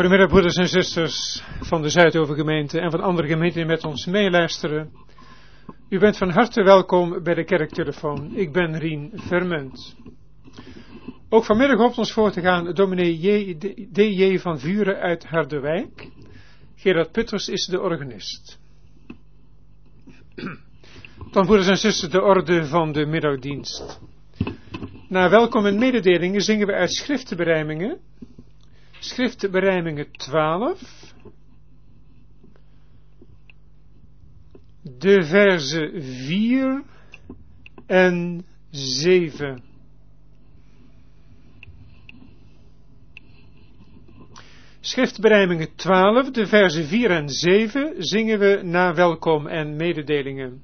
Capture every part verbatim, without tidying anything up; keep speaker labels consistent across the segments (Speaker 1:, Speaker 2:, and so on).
Speaker 1: Goedemiddag broeders en zusters van de Zuidovergemeente en van andere gemeenten die met ons meeluisteren. U bent van harte welkom bij de kerktelefoon. Ik ben Rien Vermunt. Ook vanmiddag hoopt ons voor te gaan dominee D J van Vuren uit Harderwijk. Gerard Putters is de organist. Dan broeders en zusters de orde van de middagdienst. Na welkom en mededelingen zingen we uit schriftenberijmingen. Schriftenberijmingen twaalf. De verzen vier en zeven. Schriftberijmingen twaalf, de verzen vier en zeven zingen we na welkom en mededelingen.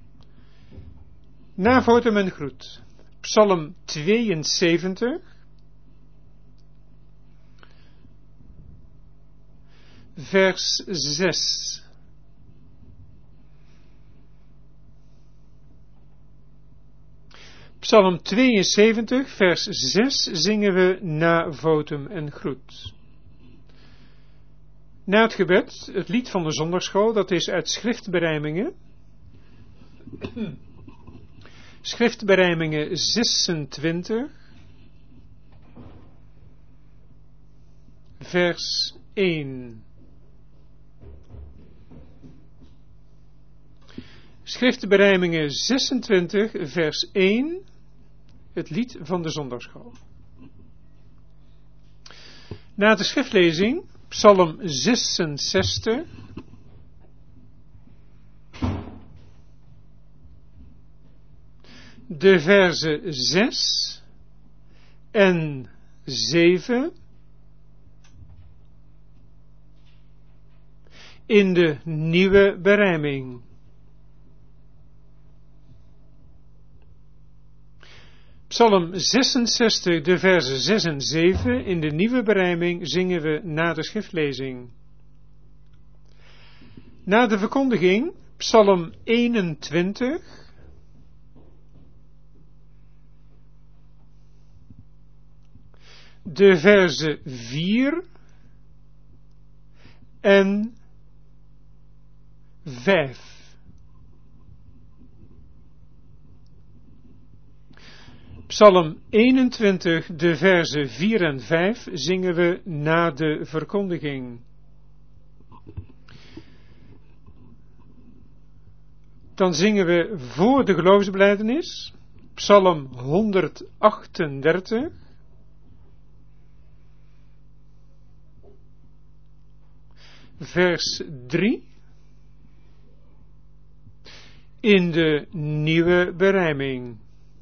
Speaker 1: Na votum en groet. Psalm tweeënzeventig. Vers zes. Psalm tweeënzeventig, vers zes zingen we na votum en groet. Na het gebed, het lied van de zondagschool, dat is uit Schriftberijmingen. Schriftberijmingen zesentwintig, vers één. Schriftberijmingen zesentwintig, vers één, het lied van de zondagschool. Na de schriftlezing, Psalm zesenzestig, de verzen zes en zeven, in de nieuwe berijming. Psalm zesenzestig, de verzen zes en zeven, in de nieuwe berijming zingen we na de schriftlezing. Na de verkondiging, Psalm eenentwintig, de verzen vier en vijf. Psalm eenentwintig, de verzen vier en vijf zingen we na de verkondiging. Dan zingen we voor de geloofsbelijdenis, Psalm honderdachtendertig, vers drie, in de nieuwe berijming.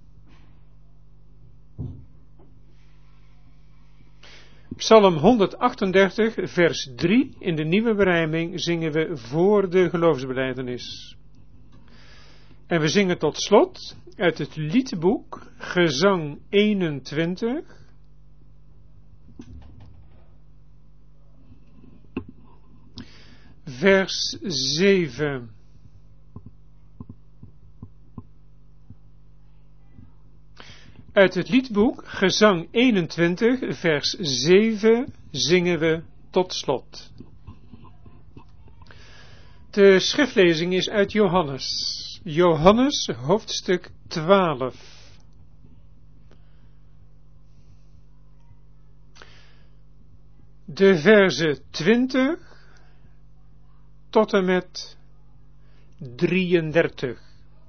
Speaker 1: Psalm honderdachtendertig, vers drie, in de nieuwe berijming zingen we voor de geloofsbelijdenis. En we zingen tot slot uit het liedboek Gezang eenentwintig, vers zeven. Uit het liedboek Gezang eenentwintig, vers zeven, zingen we tot slot. De schriftlezing is uit Johannes. Johannes, hoofdstuk twaalf. De verzen twintig tot en met drieëndertig.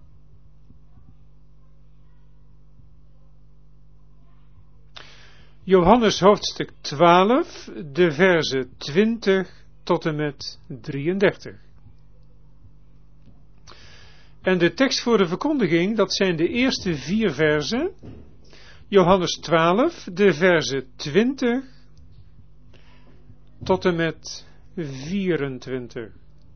Speaker 1: Johannes hoofdstuk twaalf, de verzen twintig tot en met drieëndertig. En de tekst voor de verkondiging, dat zijn de eerste vier verzen. Johannes twaalf, de verzen twintig tot en met vierentwintig.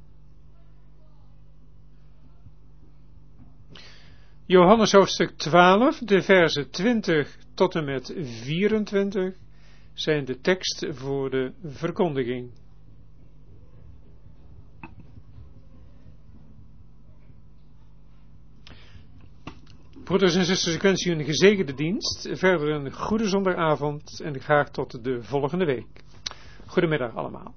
Speaker 1: Johannes hoofdstuk twaalf, de verzen twintig tot en met vierentwintig zijn de tekst voor de verkondiging. Broeders en zusters, ik wens u een gezegende dienst, verder een goede zondagavond en graag tot de volgende week. Goedemiddag allemaal.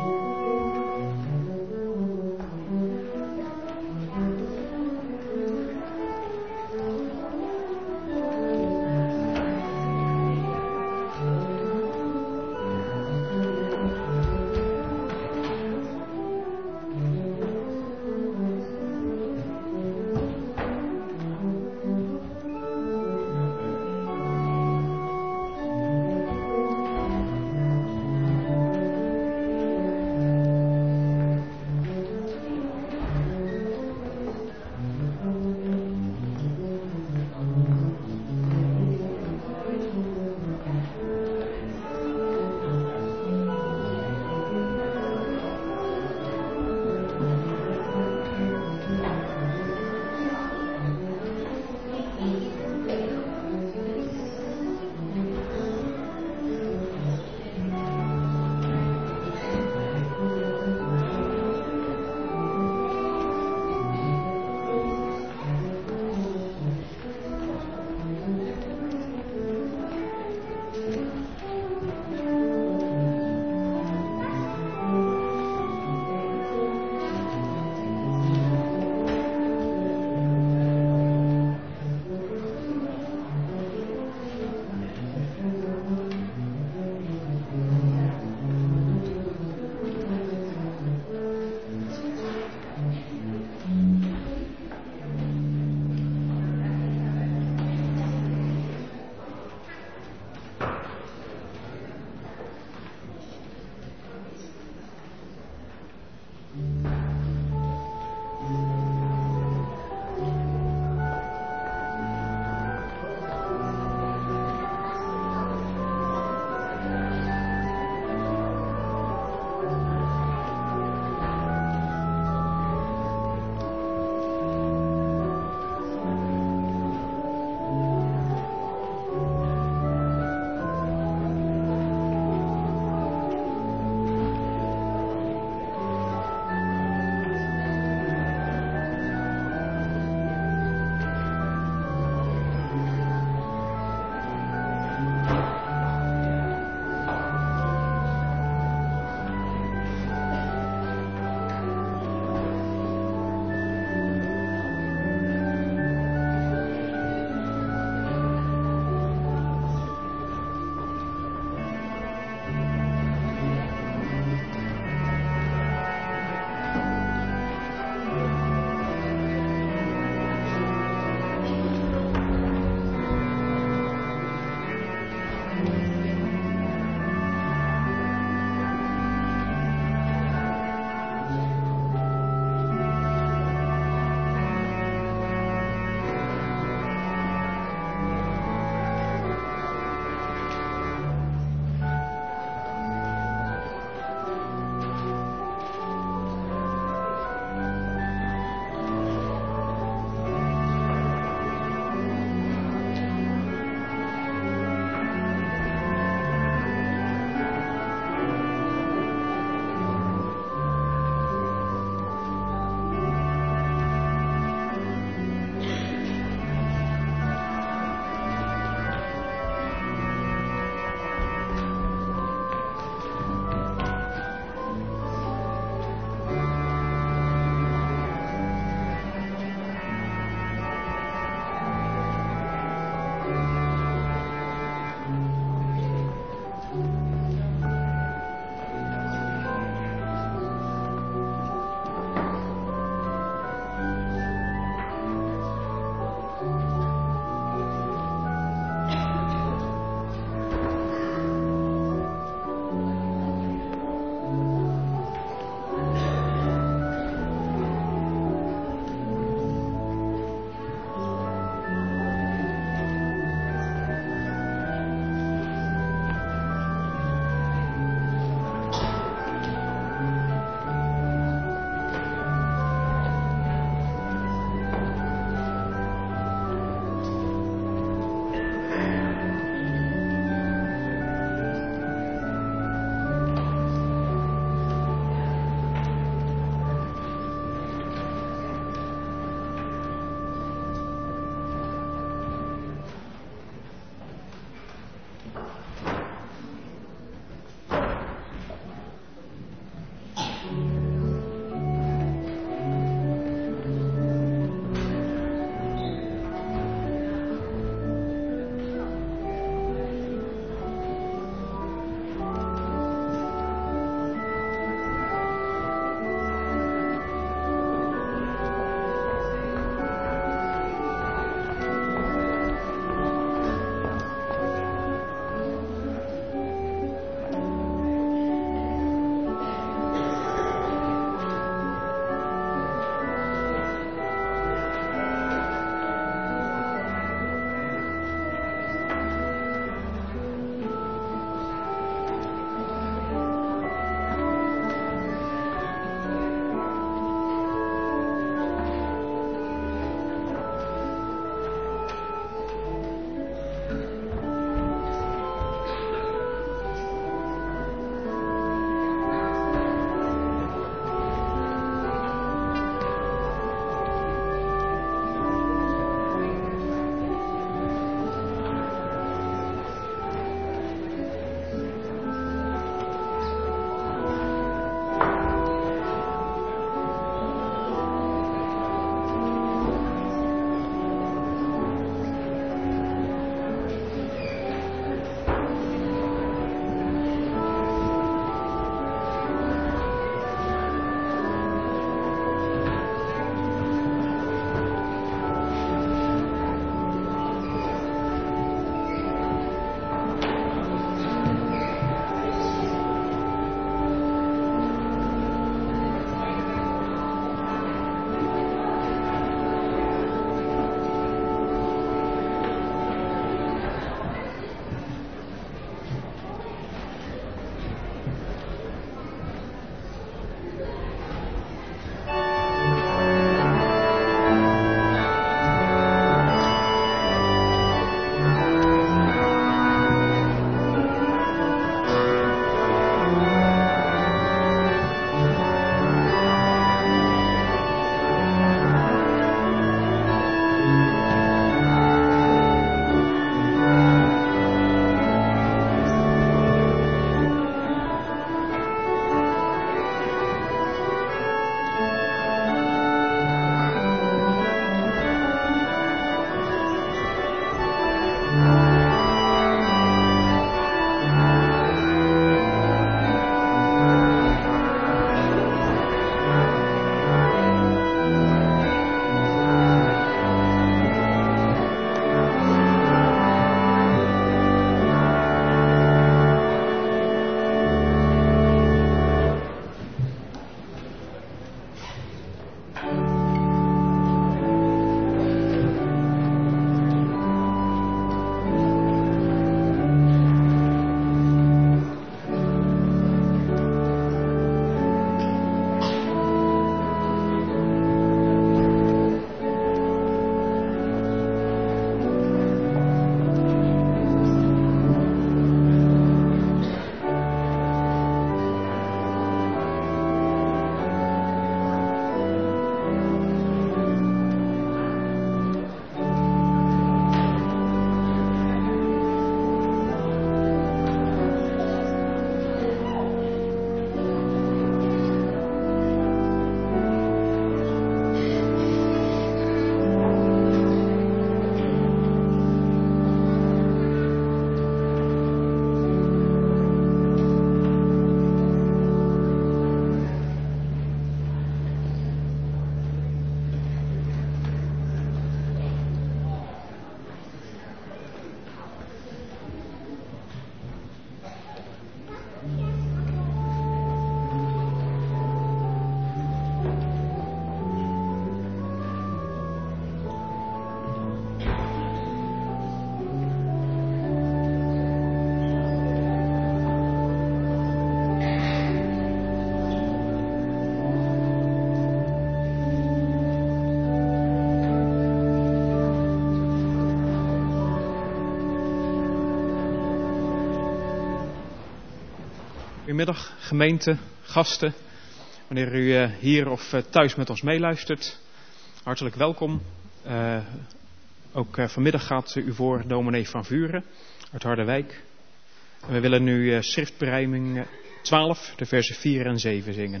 Speaker 2: Goedemiddag gemeente, gasten. Wanneer u uh, hier of uh, thuis met ons meeluistert, hartelijk welkom. Uh, ook uh, vanmiddag gaat u voor dominee Van Vuren uit Harderwijk. En we willen nu uh, schriftberijming twaalf, de versen vier en zeven zingen.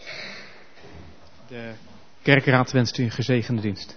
Speaker 2: De kerkraad wenst u een gezegende dienst.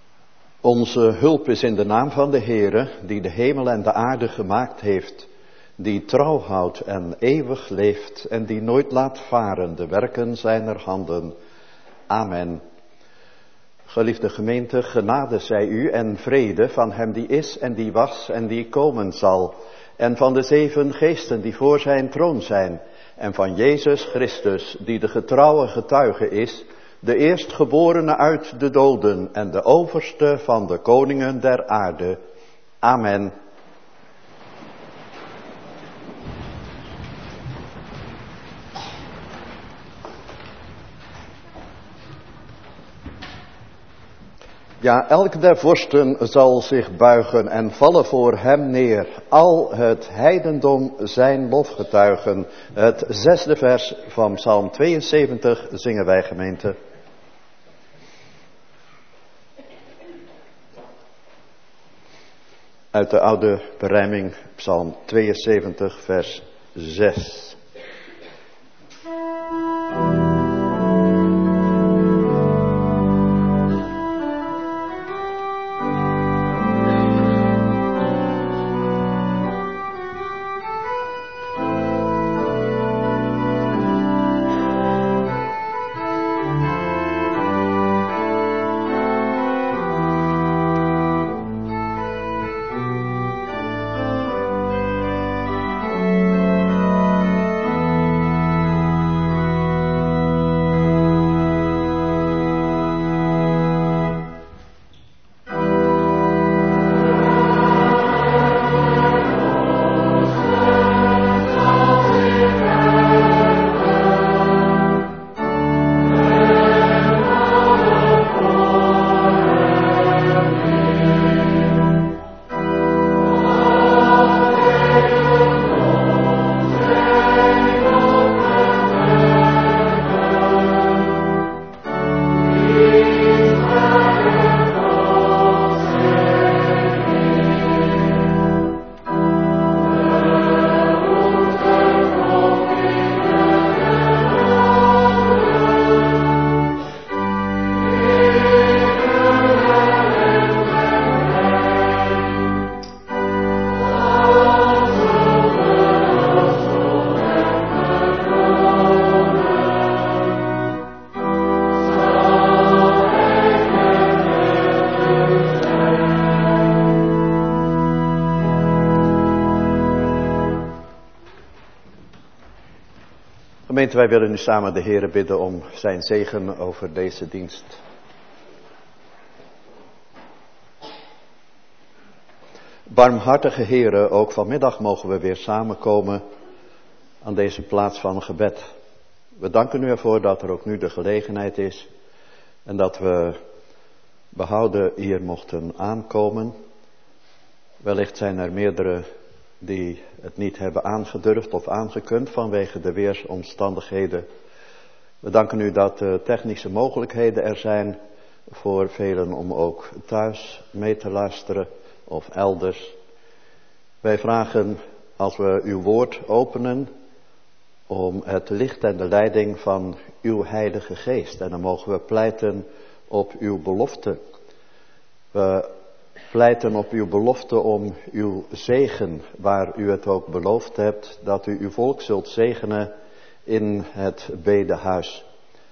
Speaker 3: Onze hulp is in de naam van de Heere, die de hemel en de aarde gemaakt heeft, die trouw houdt en eeuwig leeft en die nooit laat varen de werken zijner handen. Amen. Geliefde gemeente, genade zij u en vrede van hem die is en die was en die komen zal. En van de zeven geesten die voor zijn troon zijn. En van Jezus Christus die de getrouwe getuige is. De eerstgeborene uit de doden en de overste van de koningen der aarde. Amen. Ja, elk der vorsten zal zich buigen en vallen voor hem neer. Al het heidendom zijn lof getuigen. Het zesde vers van Psalm tweeënzeventig zingen wij, gemeente. Uit de oude berijming, Psalm tweeënzeventig, vers zes. Gemeente, wij willen nu samen de Heere bidden om zijn zegen over deze dienst. Barmhartige Heere, ook vanmiddag mogen we weer samenkomen aan deze plaats van gebed. We danken u ervoor dat er ook nu de gelegenheid is en dat we behouden hier mochten aankomen. Wellicht zijn er meerdere die het niet hebben aangedurfd of aangekund vanwege de weersomstandigheden. We danken u dat de technische mogelijkheden er zijn voor velen om ook thuis mee te luisteren of elders. Wij vragen, als we uw woord openen, om het licht en de leiding van uw Heilige Geest. En dan mogen we pleiten op uw belofte. We pleiten op uw belofte om uw zegen, waar u het ook beloofd hebt, dat u uw volk zult zegenen in het bedehuis.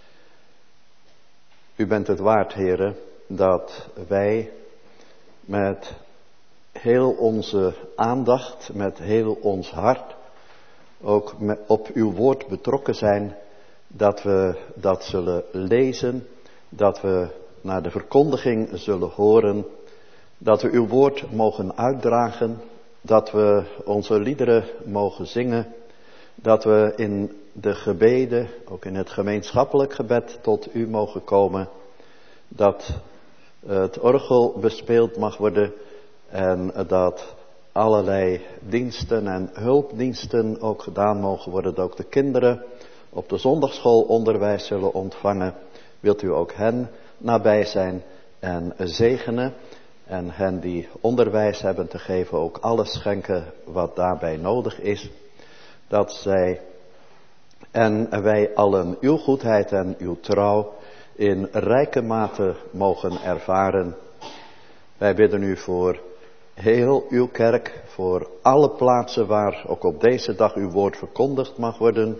Speaker 3: U bent het waard, Heere, dat wij met heel onze aandacht, met heel ons hart, ook op uw woord betrokken zijn, dat we dat zullen lezen, dat we naar de verkondiging zullen horen, dat we uw woord mogen uitdragen, dat we onze liederen mogen zingen, dat we in de gebeden, ook in het gemeenschappelijk gebed, tot u mogen komen, dat het orgel bespeeld mag worden en dat allerlei diensten en hulpdiensten ook gedaan mogen worden, dat ook de kinderen op de zondagschool onderwijs zullen ontvangen. Wilt u ook hen nabij zijn en zegenen en hen die onderwijs hebben te geven ook alles schenken wat daarbij nodig is, dat zij en wij allen uw goedheid en uw trouw in rijke mate mogen ervaren. Wij bidden u voor heel uw kerk, voor alle plaatsen waar ook op deze dag uw woord verkondigd mag worden.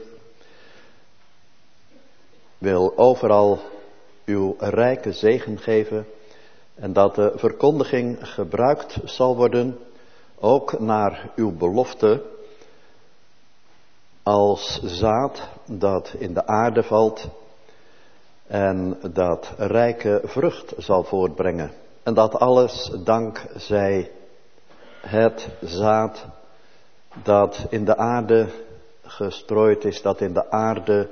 Speaker 3: Wil overal uw rijke zegen geven en dat de verkondiging gebruikt zal worden, ook naar uw belofte, als zaad dat in de aarde valt en dat rijke vrucht zal voortbrengen. En dat alles dankzij het zaad dat in de aarde gestrooid is, dat in de aarde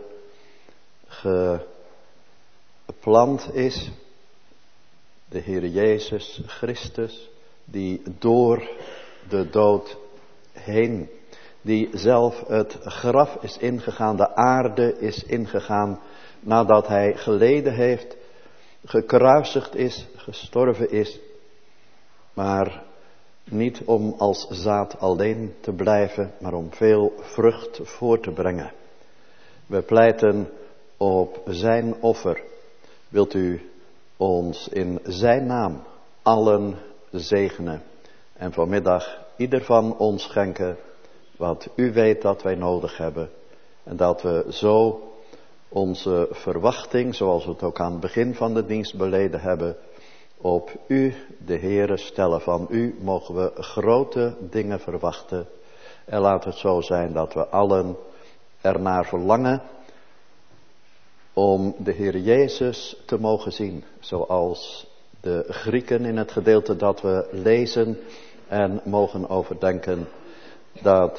Speaker 3: geplant is. De Heer Jezus Christus, die door de dood heen, die zelf het graf is ingegaan, de aarde is ingegaan, nadat hij geleden heeft, gekruisigd is, gestorven is, maar niet om als zaad alleen te blijven, maar om veel vrucht voor te brengen. We pleiten op zijn offer. Wilt u ons in zijn naam allen zegenen en vanmiddag ieder van ons schenken wat u weet dat wij nodig hebben. En dat we zo onze verwachting, zoals we het ook aan het begin van de dienst beleden hebben, op u, de Heere, stellen. Van u mogen we grote dingen verwachten. En laat het zo zijn dat we allen ernaar verlangen om de Heer Jezus te mogen zien. Zoals de Grieken in het gedeelte dat we lezen en mogen overdenken. Dat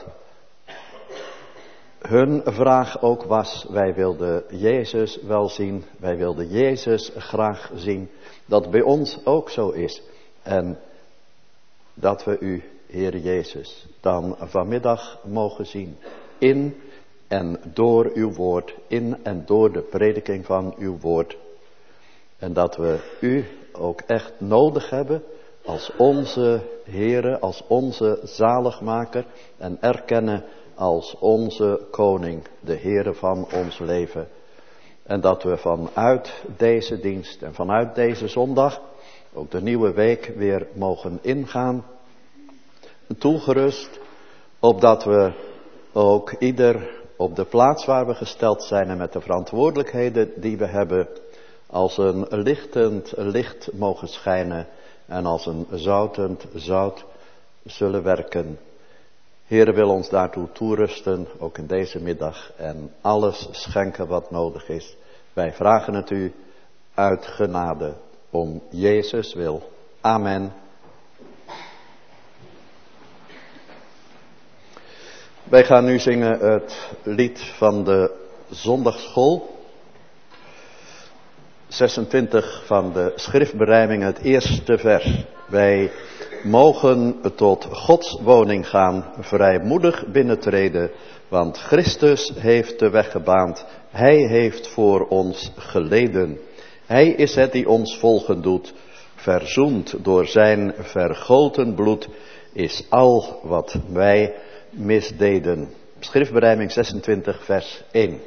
Speaker 3: hun vraag ook was, wij wilden Jezus wel zien, wij wilden Jezus graag zien. Dat bij ons ook zo is. En dat we u, Heer Jezus, dan vanmiddag mogen zien. In en door uw woord, in en door de prediking van uw woord. En dat we u ook echt nodig hebben als onze Heere, als onze zaligmaker en erkennen als onze koning, de Heere van ons leven. En dat we vanuit deze dienst en vanuit deze zondag ook de nieuwe week weer mogen ingaan. Toegerust, opdat we ook ieder op de plaats waar we gesteld zijn en met de verantwoordelijkheden die we hebben, als een lichtend licht mogen schijnen en als een zoutend zout zullen werken. Heere wil ons daartoe toerusten, ook in deze middag, en alles schenken wat nodig is. Wij vragen het u uit genade, om Jezus wil. Amen. Wij gaan nu zingen het lied van de zondagsschool. zesentwintig van de schriftberijming, het eerste vers. Wij mogen tot Gods woning gaan, vrijmoedig binnentreden, want Christus heeft de weg gebaand. Hij heeft voor ons geleden. Hij is het die ons volgen doet. Verzoend door zijn vergoten bloed is al wat wij misdeden. Schriftberijming zesentwintig vers één.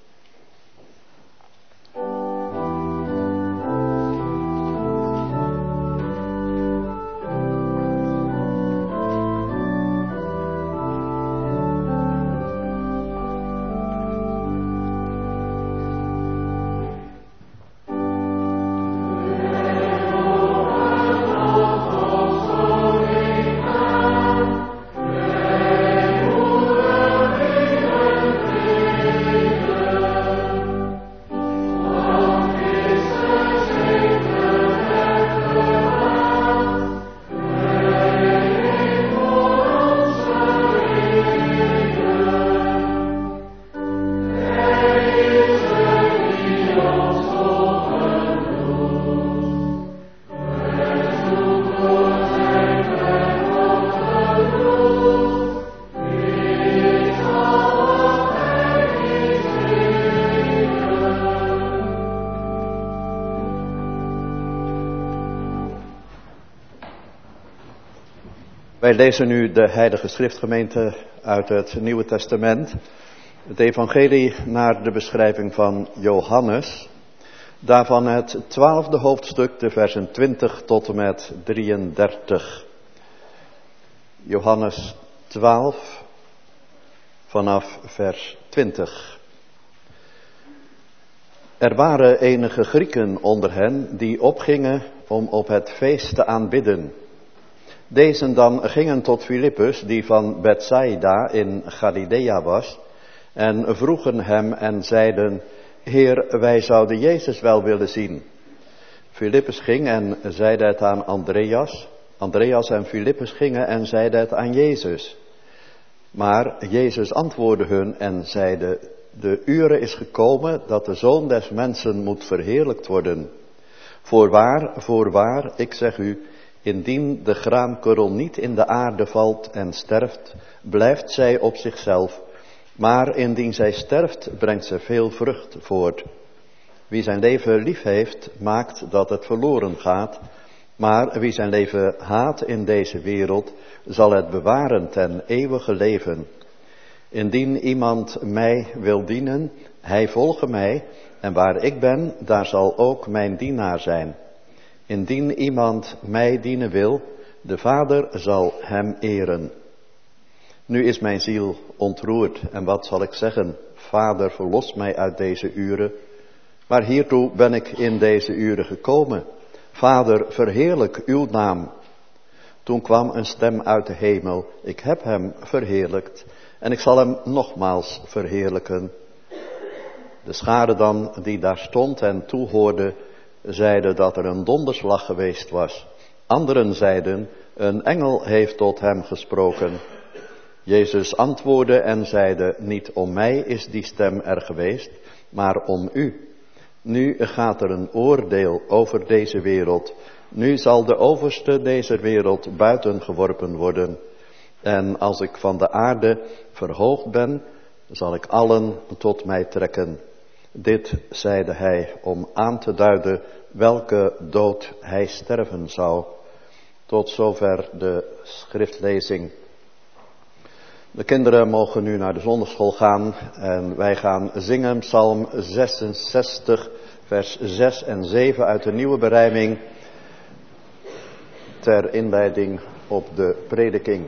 Speaker 3: Wij lezen nu de Heilige Schriftgemeente uit het Nieuwe Testament. Het evangelie naar de beschrijving van Johannes. Daarvan het twaalfde hoofdstuk, de versen twintig tot en met drieëndertig. Johannes twaalf vanaf vers twintig. Er waren enige Grieken onder hen die opgingen om op het feest te aanbidden. Deze dan gingen tot Filippus, die van Bethsaida in Galilea was, en vroegen hem en zeiden: Heer, wij zouden Jezus wel willen zien. Filippus ging en zeide het aan Andreas. Andreas en Filippus gingen en zeiden het aan Jezus. Maar Jezus antwoordde hun en zeide: De ure is gekomen dat de Zoon des Mensen moet verheerlijkt worden. Voorwaar, voorwaar, ik zeg u, indien de graankorrel niet in de aarde valt en sterft, blijft zij op zichzelf. Maar indien zij sterft, brengt ze veel vrucht voort. Wie zijn leven lief heeft, maakt dat het verloren gaat. Maar wie zijn leven haat in deze wereld, zal het bewaren ten eeuwige leven. Indien iemand mij wil dienen, hij volge mij, en waar ik ben, daar zal ook mijn dienaar zijn. Indien iemand mij dienen wil, de Vader zal hem eren. Nu is mijn ziel ontroerd, en wat zal ik zeggen? Vader, verlos mij uit deze uren. Maar hiertoe ben ik in deze uren gekomen. Vader, verheerlijk uw naam. Toen kwam een stem uit de hemel: Ik heb hem verheerlijkt, en ik zal hem nogmaals verheerlijken. De schare dan die daar stond en toehoorde, zeiden dat er een donderslag geweest was. Anderen zeiden: Een engel heeft tot hem gesproken. Jezus antwoordde en zeide: Niet om mij is die stem er geweest, maar om u. Nu gaat er een oordeel over deze wereld. Nu zal de overste deze wereld buiten geworpen worden. En als ik van de aarde verhoogd ben, zal ik allen tot mij trekken. Dit zeide hij om aan te duiden welke dood hij sterven zou. Tot zover de schriftlezing. De kinderen mogen nu naar de zondagschool gaan en wij gaan zingen Psalm zesenzestig, vers zes en zeven uit de nieuwe berijming ter inleiding op de prediking.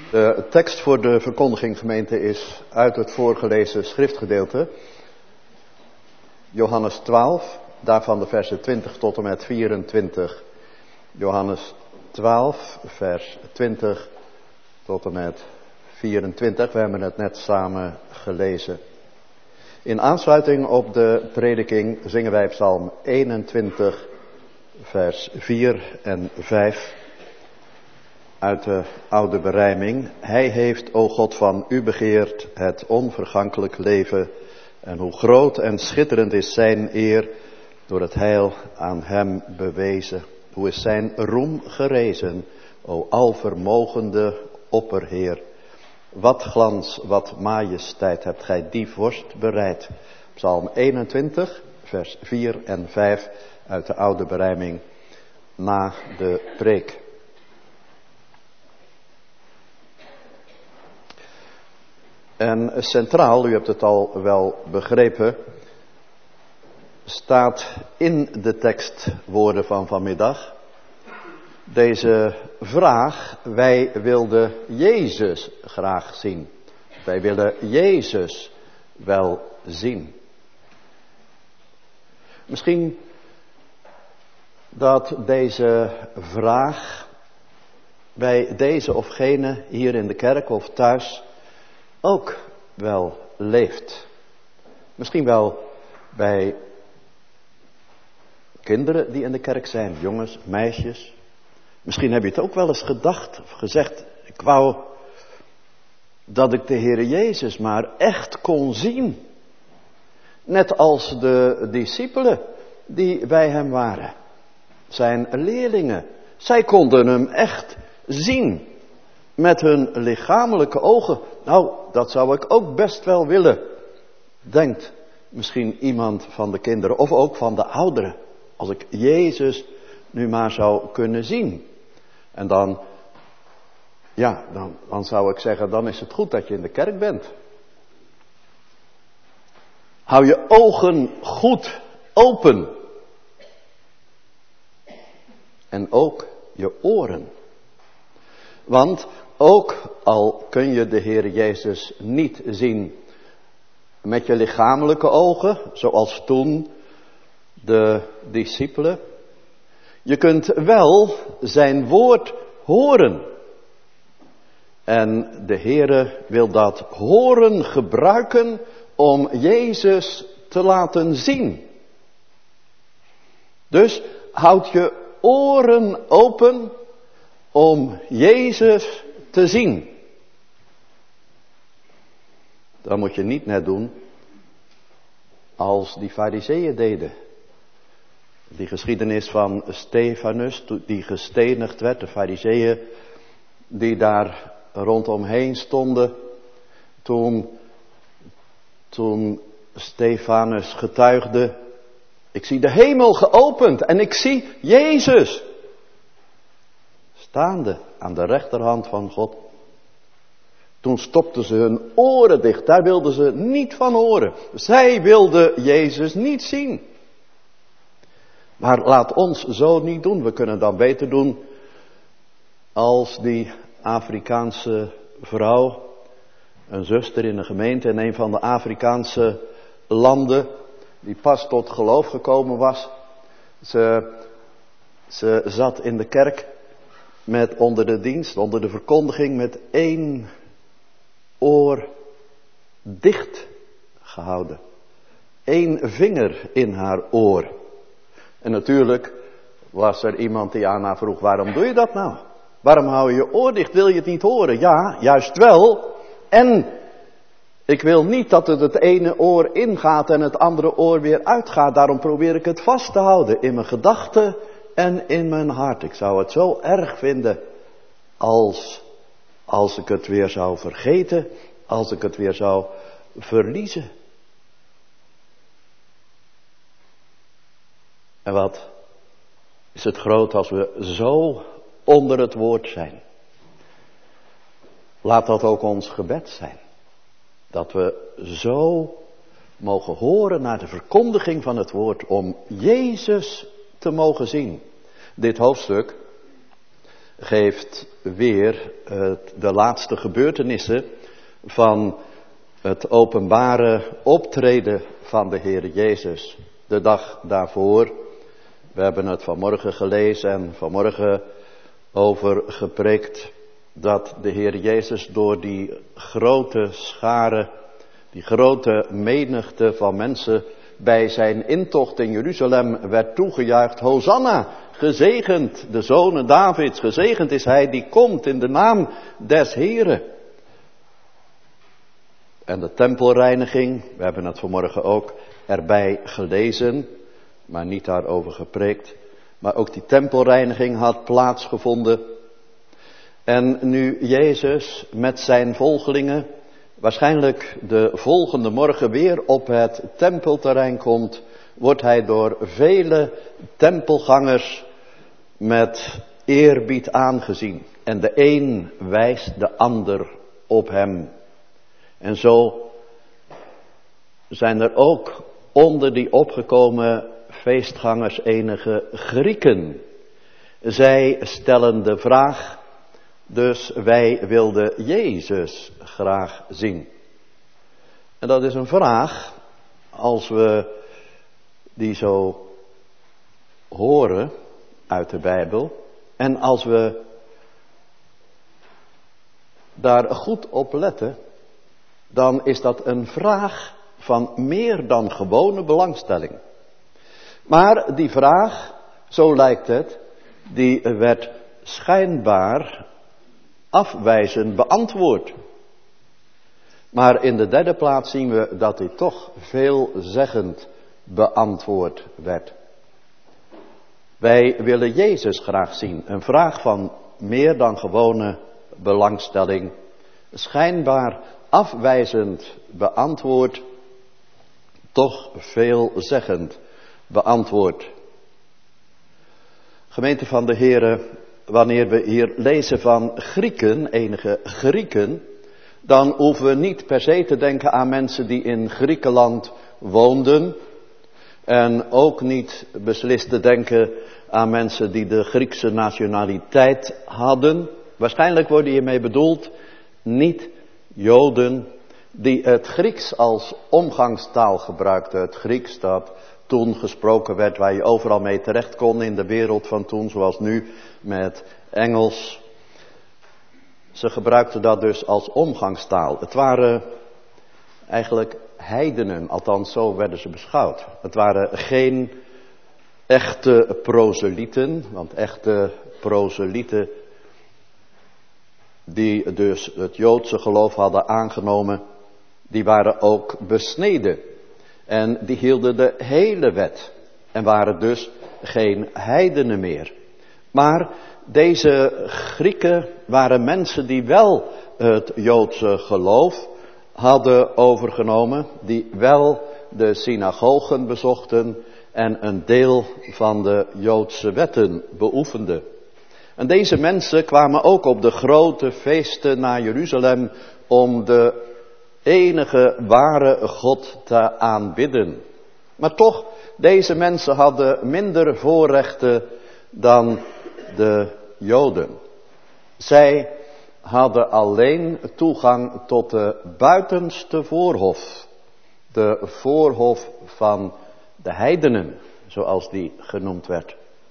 Speaker 3: De tekst voor de verkondiging, gemeente, is uit het voorgelezen schriftgedeelte. Johannes twaalf, daarvan de versen twintig tot en met vierentwintig. Johannes twaalf, vers twintig tot en met vierentwintig. We hebben het net samen gelezen. In aansluiting op de prediking zingen wij psalm eenentwintig, vers vier en vijf. Uit de oude berijming. Hij heeft, o God, van u begeerd het onvergankelijk leven. En hoe groot en schitterend is zijn eer door het heil aan hem bewezen. Hoe is zijn roem gerezen, o alvermogende opperheer. Wat glans, wat majesteit hebt gij die vorst bereid. Psalm eenentwintig, vers vier en vijf uit de oude berijming na de preek. En centraal, u hebt het al wel begrepen, staat in de tekstwoorden van vanmiddag deze vraag: wij wilden Jezus graag zien. Wij willen Jezus wel zien. Misschien dat deze vraag bij deze of gene hier in de kerk of thuis ook wel leeft. Misschien wel bij kinderen die in de kerk zijn, jongens, meisjes. Misschien heb je het ook wel eens gedacht of gezegd: ik wou dat ik de Heere Jezus maar echt kon zien. Net als de discipelen die bij hem waren. Zijn leerlingen. Zij konden hem echt zien. Met hun lichamelijke ogen. Nou, dat zou ik ook best wel willen. Denkt misschien iemand van de kinderen of ook van de ouderen. Als ik Jezus nu maar zou kunnen zien. En dan, ja, dan, dan zou ik zeggen, dan is het goed dat je in de kerk bent. Hou je ogen goed open. En ook je oren. Want ook al kun je de Heer Jezus niet zien met je lichamelijke ogen, zoals toen de discipelen. Je kunt wel zijn woord horen. En de Heere wil dat horen gebruiken om Jezus te laten zien. Dus houd je oren open om Jezus te zien. Dan moet je niet net doen als die fariseeën deden. Die geschiedenis van Stefanus, die gestenigd werd, de fariseeën die daar rondomheen stonden. Toen, toen Stefanus getuigde: ik zie de hemel geopend en ik zie Jezus. Staande aan de rechterhand van God. Toen stopten ze hun oren dicht. Daar wilden ze niet van horen. Zij wilden Jezus niet zien. Maar laat ons zo niet doen. We kunnen dan beter doen als die Afrikaanse vrouw. Een zuster in een gemeente in een van de Afrikaanse landen. Die pas tot geloof gekomen was. Ze, ze zat in de kerk. Met onder de dienst, onder de verkondiging, met één oor dicht gehouden. Eén vinger in haar oor. En natuurlijk was er iemand die aan haar vroeg: waarom doe je dat nou? Waarom hou je je oor dicht? Wil je het niet horen? Ja, juist wel. En ik wil niet dat het het ene oor ingaat en het andere oor weer uitgaat. Daarom probeer ik het vast te houden in mijn gedachten en in mijn hart. Ik zou het zo erg vinden als, als ik het weer zou vergeten, als ik het weer zou verliezen. En wat is het groot als we zo onder het woord zijn. Laat dat ook ons gebed zijn. Dat we zo mogen horen naar de verkondiging van het woord om Jezus te mogen zien. Dit hoofdstuk geeft weer het, de laatste gebeurtenissen van het openbare optreden van de Heer Jezus. De dag daarvoor, we hebben het vanmorgen gelezen en vanmorgen over gepreekt, dat de Heer Jezus door die grote schare, die grote menigte van mensen bij zijn intocht in Jeruzalem werd toegejuicht: Hosanna, gezegend de zonen Davids, gezegend is hij die komt in de naam des Heren. En de tempelreiniging, we hebben het vanmorgen ook erbij gelezen, maar niet daarover gepreekt. Maar ook die tempelreiniging had plaatsgevonden. En nu Jezus met zijn volgelingen waarschijnlijk de volgende morgen weer op het tempelterrein komt, wordt hij door vele tempelgangers met eerbied aangezien. En de een wijst de ander op hem. En zo zijn er ook onder die opgekomen feestgangers enige Grieken. Zij stellen de vraag, dus wij wilden Jezus graag zien. En dat is een vraag, als we die zo horen uit de Bijbel, en als we daar goed op letten, dan is dat een vraag van meer dan gewone belangstelling. Maar die vraag, zo lijkt het, die werd schijnbaar afwijzend beantwoord. Maar in de derde plaats zien we dat die toch veelzeggend beantwoord werd. Wij willen Jezus graag zien. Een vraag van meer dan gewone belangstelling. Schijnbaar afwijzend beantwoord, toch veelzeggend beantwoord. Gemeente van de Here, wanneer we hier lezen van Grieken, enige Grieken, dan hoeven we niet per se te denken aan mensen die in Griekenland woonden. En ook niet beslist te denken aan mensen die de Griekse nationaliteit hadden. Waarschijnlijk worden hiermee bedoeld niet Joden die het Grieks als omgangstaal gebruikten. Het Grieks dat toen gesproken werd, waar je overal mee terecht kon in de wereld van toen, zoals nu met Engels. Ze gebruikten dat dus als omgangstaal. Het waren eigenlijk heidenen, althans zo werden ze beschouwd. Het waren geen echte proselieten, want echte proselieten die dus het Joodse geloof hadden aangenomen, die waren ook besneden. En die hielden de hele wet en waren dus geen heidenen meer. Maar deze Grieken waren mensen die wel het Joodse geloof hadden overgenomen, die wel de synagogen bezochten en een deel van de Joodse wetten beoefenden. En deze mensen kwamen ook op de grote feesten naar Jeruzalem om de enige ware God te aanbidden. Maar toch, deze mensen hadden minder voorrechten dan de Joden. Zij hadden alleen toegang tot de buitenste voorhof. De voorhof van de heidenen, zoals die genoemd werd.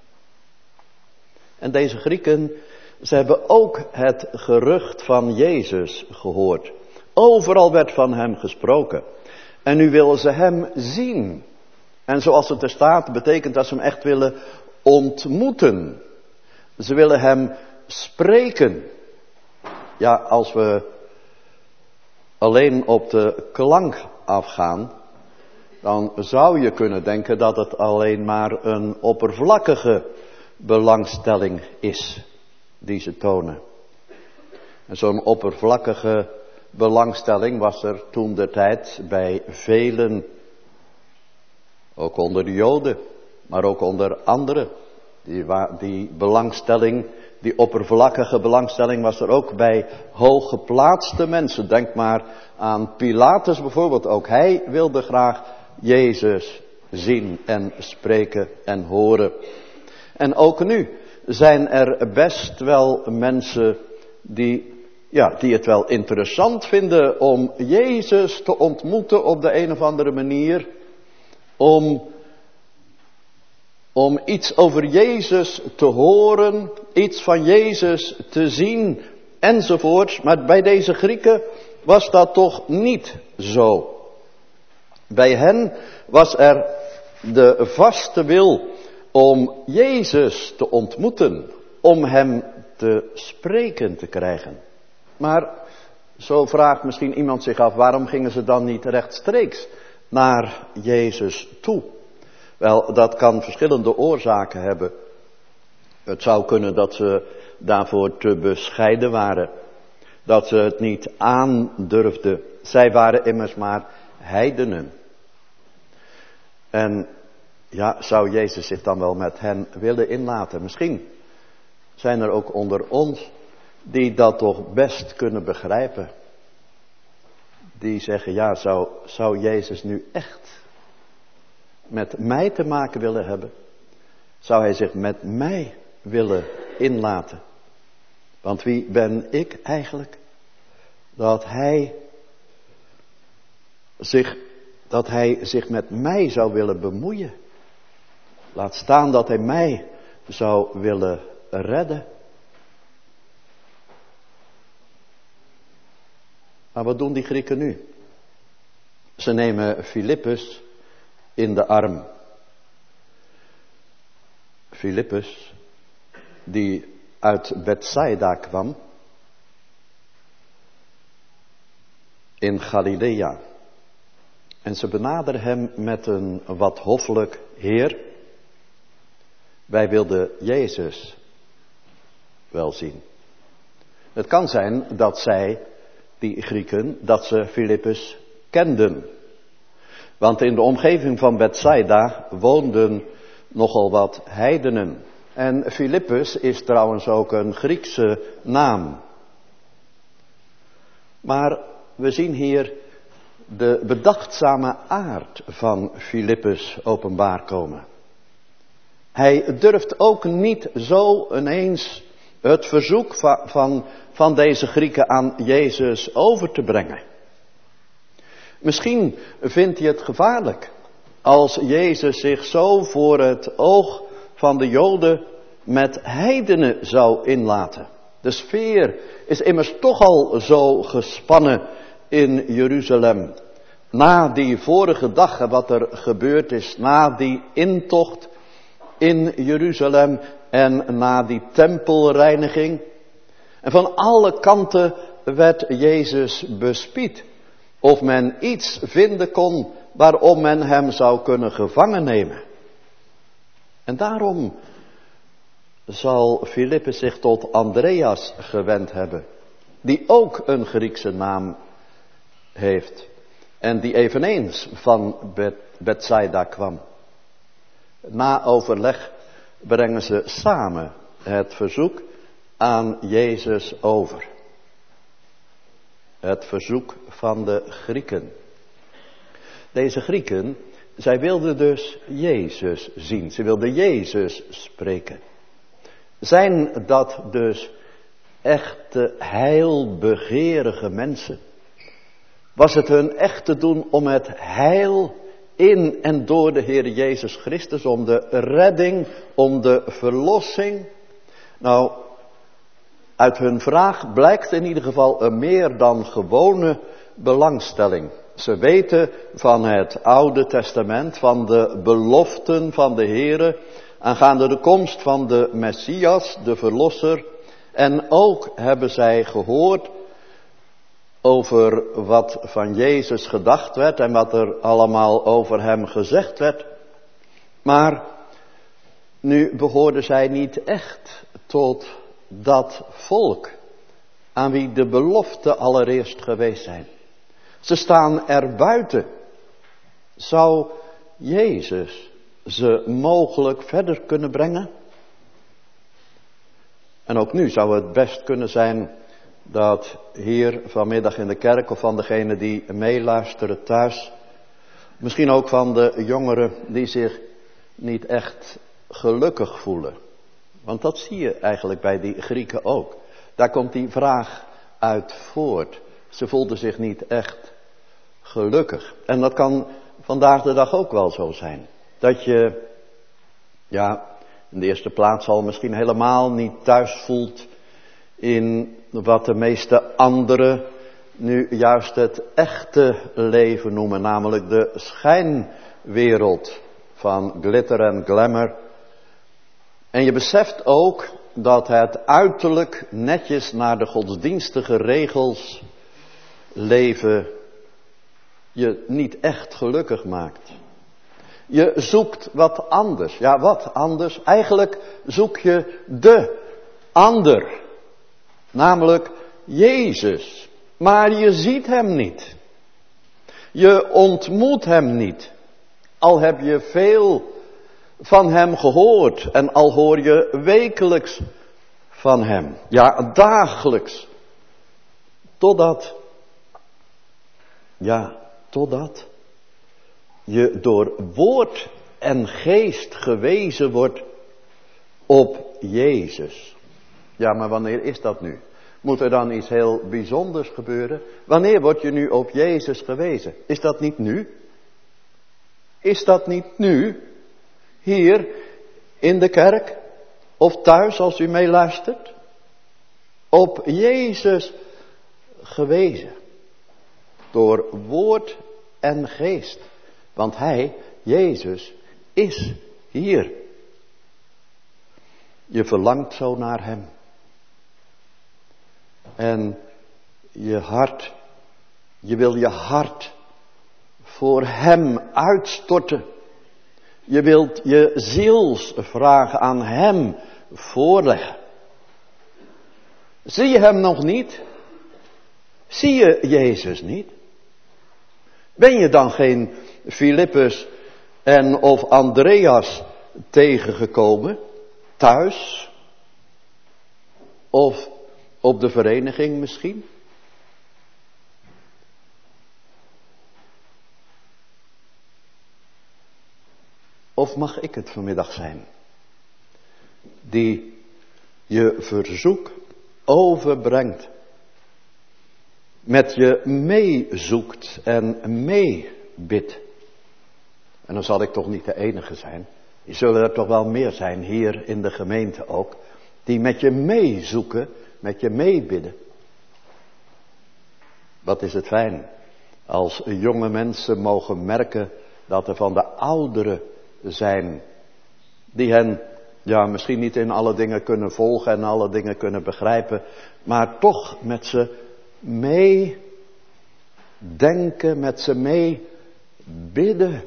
Speaker 3: En deze Grieken, ze hebben ook het gerucht van Jezus gehoord. Overal werd van hem gesproken. En nu willen ze hem zien. En zoals het er staat, betekent dat ze hem echt willen ontmoeten. Ze willen hem spreken. Ja, als we alleen op de klank afgaan, dan zou je kunnen denken dat het alleen maar een oppervlakkige belangstelling is die ze tonen. En zo'n oppervlakkige belangstelling was er toen de tijd bij velen, ook onder de Joden, maar ook onder anderen. Die, die belangstelling, die oppervlakkige belangstelling was er ook bij hooggeplaatste mensen. Denk maar aan Pilatus bijvoorbeeld, ook hij wilde graag Jezus zien en spreken en horen. En ook nu zijn er best wel mensen die, ja, die het wel interessant vinden om Jezus te ontmoeten op de een of andere manier. Om, om iets over Jezus te horen, iets van Jezus te zien enzovoort. Maar bij deze Grieken was dat toch niet zo. Bij hen was er de vaste wil om Jezus te ontmoeten, om hem te spreken te krijgen. Maar zo vraagt misschien iemand zich af, waarom gingen ze dan niet rechtstreeks naar Jezus toe? Wel, dat kan verschillende oorzaken hebben. Het zou kunnen dat ze daarvoor te bescheiden waren. Dat ze het niet aandurfden. Zij waren immers maar heidenen. En ja, zou Jezus zich dan wel met hen willen inlaten? Misschien zijn er ook onder ons die dat toch best kunnen begrijpen. Die zeggen, ja, zou, zou Jezus nu echt met mij te maken willen hebben? Zou hij zich met mij willen inlaten? Want wie ben ik eigenlijk? Dat hij zich, dat hij zich met mij zou willen bemoeien. Laat staan dat hij mij zou willen redden. Maar wat doen die Grieken nu? Ze nemen Filippus in de arm. Filippus, die uit Bethsaida kwam, in Galilea. En ze benaderen hem met een wat hoffelijk: Heer, wij wilden Jezus wel zien. Het kan zijn dat zij, die Grieken, dat ze Filippus kenden. Want in de omgeving van Bethsaida woonden nogal wat heidenen. En Filippus is trouwens ook een Griekse naam. Maar we zien hier de bedachtzame aard van Filippus openbaar komen. Hij durft ook niet zo ineens het verzoek van, van, van deze Grieken aan Jezus over te brengen. Misschien vindt hij het gevaarlijk als Jezus zich zo voor het oog van de Joden met heidenen zou inlaten. De sfeer is immers toch al zo gespannen in Jeruzalem. Na die vorige dag en wat er gebeurd is, na die intocht in Jeruzalem en na die tempelreiniging. En van alle kanten werd Jezus bespied. Of men iets vinden kon waarom men hem zou kunnen gevangen nemen. En daarom zal Filippus zich tot Andreas gewend hebben. Die ook een Griekse naam heeft. En die eveneens van Bethsaida kwam. Na overleg brengen ze samen het verzoek aan Jezus over. Het verzoek van de Grieken. Deze Grieken, zij wilden dus Jezus zien. Ze wilden Jezus spreken. Zijn dat dus echte heilbegeerige mensen? Was het hun echt te doen om het heil in en door de Heer Jezus Christus, om de redding, om de verlossing? Nou, uit hun vraag blijkt in ieder geval een meer dan gewone belangstelling. Ze weten van het Oude Testament, van de beloften van de Heere, aangaande de komst van de Messias, de Verlosser. En ook hebben zij gehoord over wat van Jezus gedacht werd en wat er allemaal over hem gezegd werd. Maar nu behoorden zij niet echt tot dat volk aan wie de beloften allereerst geweest zijn. Ze staan er buiten. Zou Jezus ze mogelijk verder kunnen brengen? En ook nu zou het best kunnen zijn dat hier vanmiddag in de kerk, of van degenen die meeluisteren thuis, misschien ook van de jongeren die zich niet echt gelukkig voelen. Want dat zie je eigenlijk bij die Grieken ook. Daar komt die vraag uit voort. Ze voelden zich niet echt gelukkig. En dat kan vandaag de dag ook wel zo zijn. Dat je, ja, in de eerste plaats al misschien helemaal niet thuis voelt in wat de meeste anderen nu juist het echte leven noemen. Namelijk de schijnwereld van glitter en glamour. En je beseft ook dat het uiterlijk netjes naar de godsdienstige regels leven je niet echt gelukkig maakt. Je zoekt wat anders. Ja, wat anders? Eigenlijk zoek je de ander. Namelijk Jezus. Maar je ziet hem niet. Je ontmoet hem niet. Al heb je veel van hem gehoord. En al hoor je wekelijks van hem. Ja, dagelijks. Totdat, ja, totdat je door woord en geest gewezen wordt op Jezus. Ja, maar wanneer is dat nu? Moet er dan iets heel bijzonders gebeuren? Wanneer word je nu op Jezus gewezen? Is dat niet nu? Is dat niet nu? Hier in de kerk? Of thuis als u meeluistert? Op Jezus gewezen. Door woord en geest. Want hij, Jezus, is hier. Je verlangt zo naar hem. En je hart, je wil je hart voor hem uitstorten. Je wilt je zielsvragen aan hem voorleggen. Zie je hem nog niet? Zie je Jezus niet? Ben je dan geen Filippus en of Andreas tegengekomen? Thuis? Of op de vereniging misschien? Of mag ik het vanmiddag zijn? Die je verzoek overbrengt. Met je meezoekt en meebidt. En dan zal ik toch niet de enige zijn. Er zullen er toch wel meer zijn hier in de gemeente ook. Die met je meezoeken, met je meebidden. Wat is het fijn als jonge mensen mogen merken dat er van de ouderen zijn. Die hen, ja, misschien niet in alle dingen kunnen volgen en alle dingen kunnen begrijpen. Maar toch met ze mee denken, met ze mee bidden.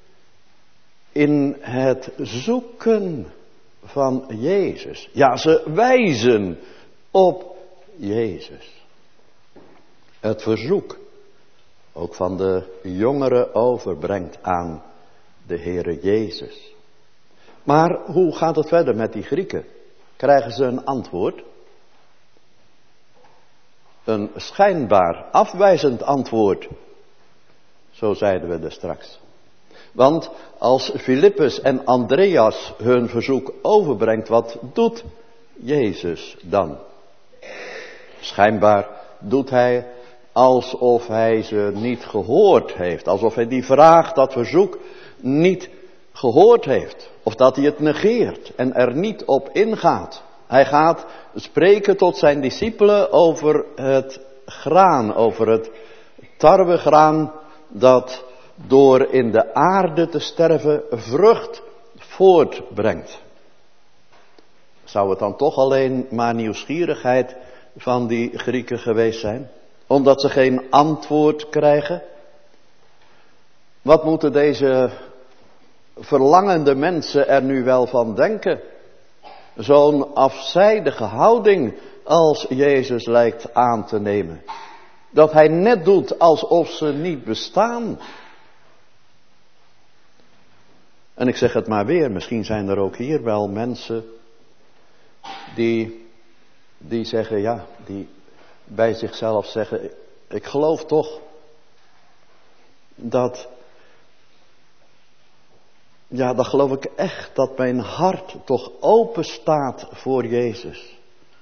Speaker 3: In het zoeken van Jezus. Ja, ze wijzen op Jezus. Het verzoek ook van de jongeren overbrengt aan de Heere Jezus. Maar hoe gaat het verder met die Grieken? Krijgen ze een antwoord? Een schijnbaar afwijzend antwoord. Zo zeiden we er straks. Want als Filippus en Andreas hun verzoek overbrengt, wat doet Jezus dan? Schijnbaar doet hij alsof hij ze niet gehoord heeft. Alsof hij die vraag, dat verzoek, niet gehoord heeft. Of dat hij het negeert en er niet op ingaat. Hij gaat spreken tot zijn discipelen over het graan, over het tarwegraan dat door in de aarde te sterven vrucht voortbrengt. Zou het dan toch alleen maar nieuwsgierigheid van die Grieken geweest zijn? Omdat ze geen antwoord krijgen? Wat moeten deze verlangende mensen er nu wel van denken? Zo'n afzijdige houding als Jezus lijkt aan te nemen. Dat hij net doet alsof ze niet bestaan. En ik zeg het maar weer, misschien zijn er ook hier wel mensen die, die zeggen, ja, die bij zichzelf zeggen, ik geloof toch dat ja, dan geloof ik echt dat mijn hart toch open staat voor Jezus.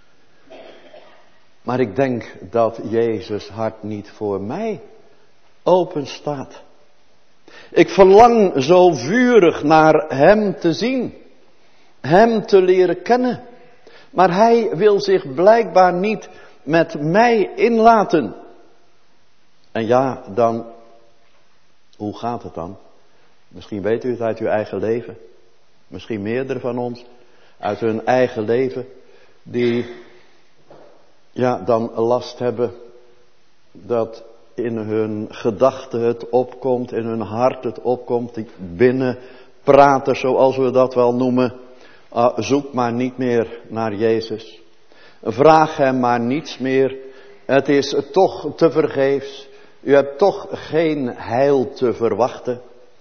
Speaker 3: Maar ik denk dat Jezus hart niet voor mij open staat. Ik verlang zo vurig naar Hem te zien. Hem te leren kennen. Maar Hij wil zich blijkbaar niet met mij inlaten. En ja, dan, hoe gaat het dan? Misschien weet u het uit uw eigen leven. Misschien meerdere van ons uit hun eigen leven. Die ja, dan last hebben dat in hun gedachten het opkomt, in hun hart het opkomt. Die binnen praten, zoals we dat wel noemen. Uh, zoek maar niet meer naar Jezus. Vraag Hem maar niets meer. Het is toch te vergeefs. U hebt toch geen heil te verwachten.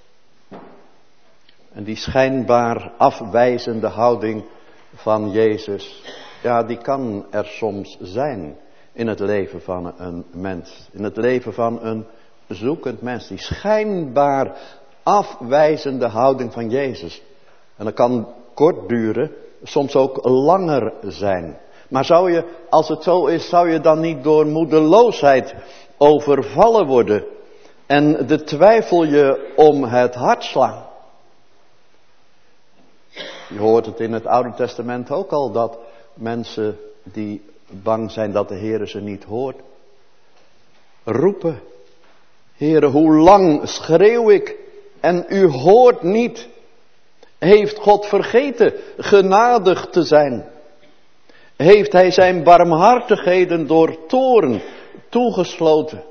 Speaker 3: En die schijnbaar afwijzende houding van Jezus, ja, die kan er soms zijn in het leven van een mens. In het leven van een zoekend mens. Die schijnbaar afwijzende houding van Jezus. En dat kan kort duren, soms ook langer zijn. Maar zou je, als het zo is, zou je dan niet door moedeloosheid overvallen worden en de twijfel je om het hart slaan? Je hoort het in het Oude Testament ook al, dat mensen die bang zijn dat de Heere ze niet hoort, roepen: Heere, hoe lang schreeuw ik en u hoort niet? Heeft God vergeten genadig te zijn? Heeft Hij zijn barmhartigheden door toorn toegesloten?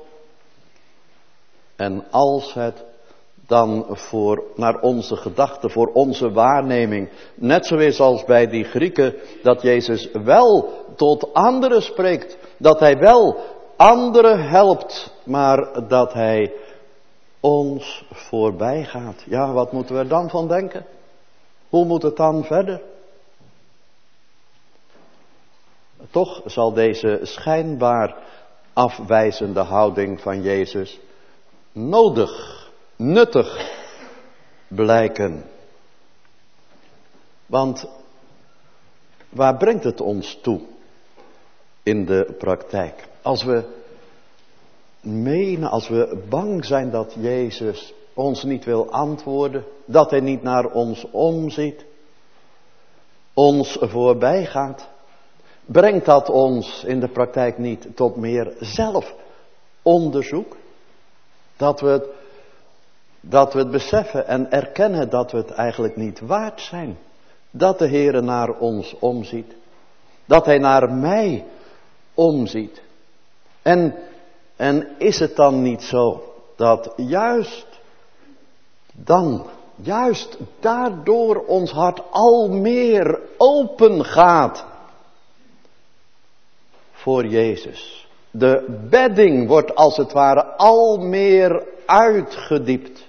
Speaker 3: En als het dan voor, naar onze gedachten, voor onze waarneming, net zo is als bij die Grieken, dat Jezus wel tot anderen spreekt, dat Hij wel anderen helpt, maar dat Hij ons voorbij gaat. Ja, wat moeten we er dan van denken? Hoe moet het dan verder? Toch zal deze schijnbaar afwijzende houding van Jezus nodig, nuttig blijken. Want waar brengt het ons toe in de praktijk? Als we menen, als we bang zijn dat Jezus ons niet wil antwoorden, dat Hij niet naar ons omziet, ons voorbij gaat, brengt dat ons in de praktijk niet tot meer zelfonderzoek? Dat we het, dat we het beseffen en erkennen dat we het eigenlijk niet waard zijn. Dat de Heere naar ons omziet. Dat Hij naar mij omziet. En, en is het dan niet zo dat juist dan, juist daardoor ons hart al meer open gaat voor Jezus. De bedding wordt als het ware al meer uitgediept.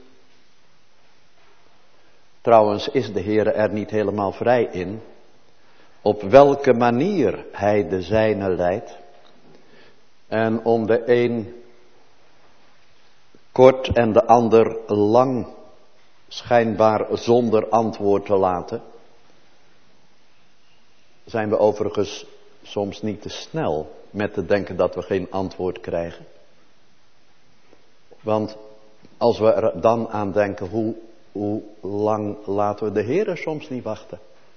Speaker 3: Trouwens is de Heere er niet helemaal vrij in op welke manier Hij de zijnen leidt. En om de een kort en de ander lang schijnbaar zonder antwoord te laten, zijn we overigens soms niet te snel met te denken dat we geen antwoord krijgen. Want als we er dan aan denken, hoe, hoe lang laten we de Heere soms niet wachten?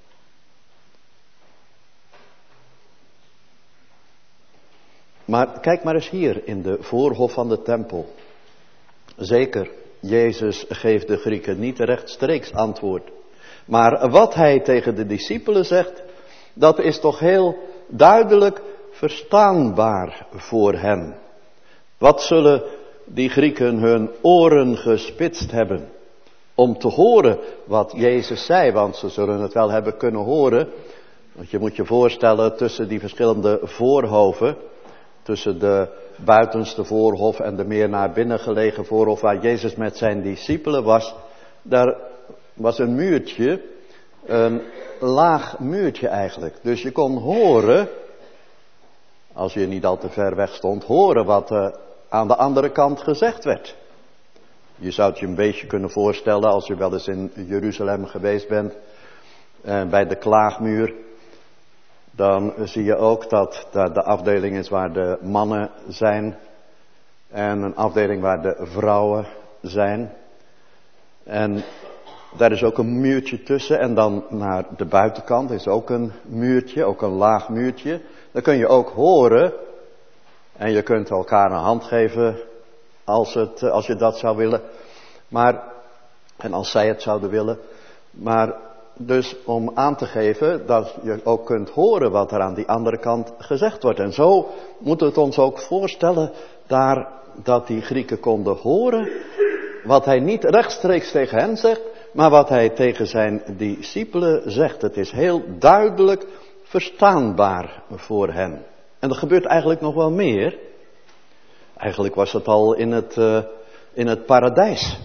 Speaker 3: Maar kijk maar eens hier in de voorhof van de tempel. Zeker, Jezus geeft de Grieken niet rechtstreeks antwoord. Maar wat Hij tegen de discipelen zegt, dat is toch heel duidelijk verstaanbaar voor hen. Wat zullen die Grieken hun oren gespitst hebben om te horen wat Jezus zei, want ze zullen het wel hebben kunnen horen. Want je moet je voorstellen, tussen die verschillende voorhoven, tussen de buitenste voorhof en de meer naar binnen gelegen voorhof waar Jezus met zijn discipelen was, daar was een muurtje, een laag muurtje eigenlijk. Dus je kon horen, als je niet al te ver weg stond, horen wat uh, aan de andere kant gezegd werd. Je zou het je een beetje kunnen voorstellen als je wel eens in Jeruzalem geweest bent. Eh, bij de klaagmuur. Dan zie je ook dat daar de afdeling is waar de mannen zijn. En een afdeling waar de vrouwen zijn. En daar is ook een muurtje tussen. En dan naar de buitenkant is ook een muurtje, ook een laag muurtje. Dan kun je ook horen. En je kunt elkaar een hand geven als, het, als je dat zou willen. Maar, en als zij het zouden willen. Maar dus om aan te geven dat je ook kunt horen wat er aan die andere kant gezegd wordt. En zo moeten we het ons ook voorstellen daar dat die Grieken konden horen wat hij niet rechtstreeks tegen hen zegt, maar wat hij tegen zijn discipelen zegt. Het is heel duidelijk verstaanbaar voor hen. En er gebeurt eigenlijk nog wel meer. Eigenlijk was het al in het, uh, in het paradijs.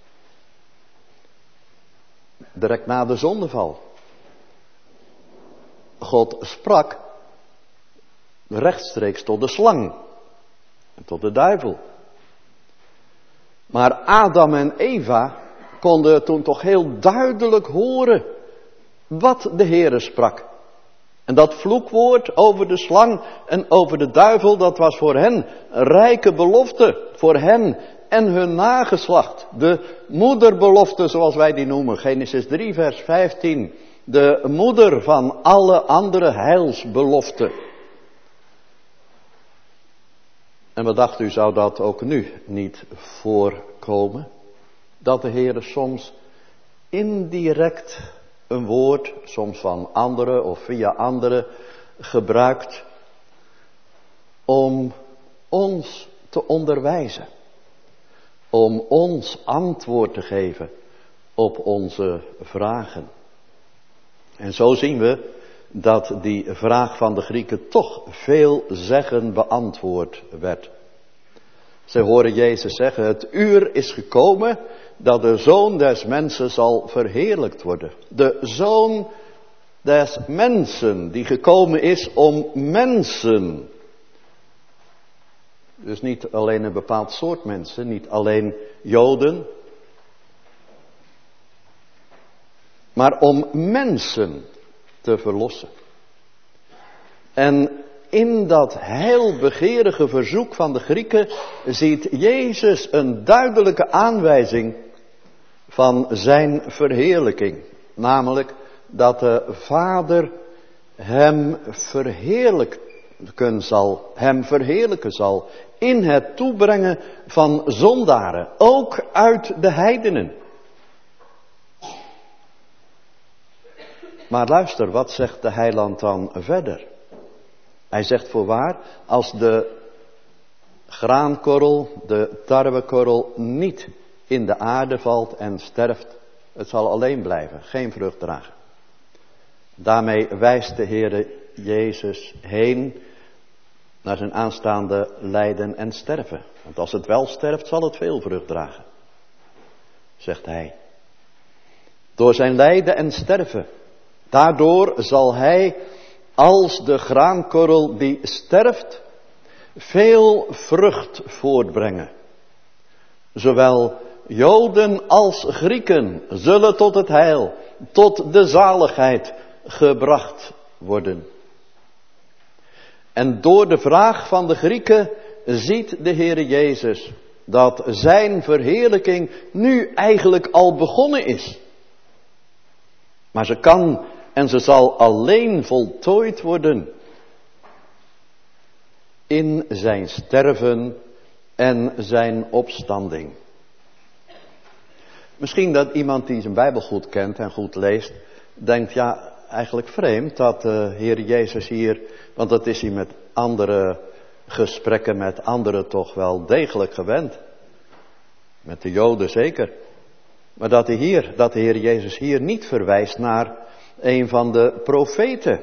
Speaker 3: Direct na de zondeval. God sprak rechtstreeks tot de slang. En tot de duivel. Maar Adam en Eva konden toen toch heel duidelijk horen wat de Heere sprak. En dat vloekwoord over de slang en over de duivel, dat was voor hen rijke belofte. Voor hen en hun nageslacht. De moederbelofte zoals wij die noemen. Genesis drie vers vijftien. De moeder van alle andere heilsbeloften. En wat dacht u, zou dat ook nu niet voorkomen? Dat de Heere soms indirect een woord, soms van anderen of via anderen, gebruikt om ons te onderwijzen. Om ons antwoord te geven op onze vragen. En zo zien we dat die vraag van de Grieken toch veel zeggen beantwoord werd. Ze horen Jezus zeggen, het uur is gekomen dat de Zoon des Mensen zal verheerlijkt worden. De Zoon des Mensen die gekomen is om mensen. Dus niet alleen een bepaald soort mensen, niet alleen Joden. Maar om mensen te verlossen. En in dat heilbegeerige verzoek van de Grieken ziet Jezus een duidelijke aanwijzing van zijn verheerlijking. Namelijk dat de Vader hem verheerlijken zal, hem verheerlijken zal in het toebrengen van zondaren, ook uit de heidenen. Maar luister, wat zegt de heiland dan verder? Hij zegt voorwaar, als de graankorrel, de tarwekorrel niet in de aarde valt en sterft, het zal alleen blijven, geen vrucht dragen. Daarmee wijst de Heere Jezus heen naar zijn aanstaande lijden en sterven. Want als het wel sterft, zal het veel vrucht dragen, zegt hij. Door zijn lijden en sterven, daardoor zal hij als de graankorrel die sterft, veel vrucht voortbrengen. Zowel Joden als Grieken zullen tot het heil, tot de zaligheid gebracht worden. En door de vraag van de Grieken ziet de Heere Jezus dat zijn verheerlijking nu eigenlijk al begonnen is. Maar ze kan en ze zal alleen voltooid worden in zijn sterven en zijn opstanding. Misschien dat iemand die zijn Bijbel goed kent en goed leest, denkt, ja, eigenlijk vreemd dat de Heer Jezus hier, want dat is hij met andere gesprekken met anderen toch wel degelijk gewend. Met de Joden zeker. Maar dat hij hier, dat de Heer Jezus hier niet verwijst naar een van de profeten.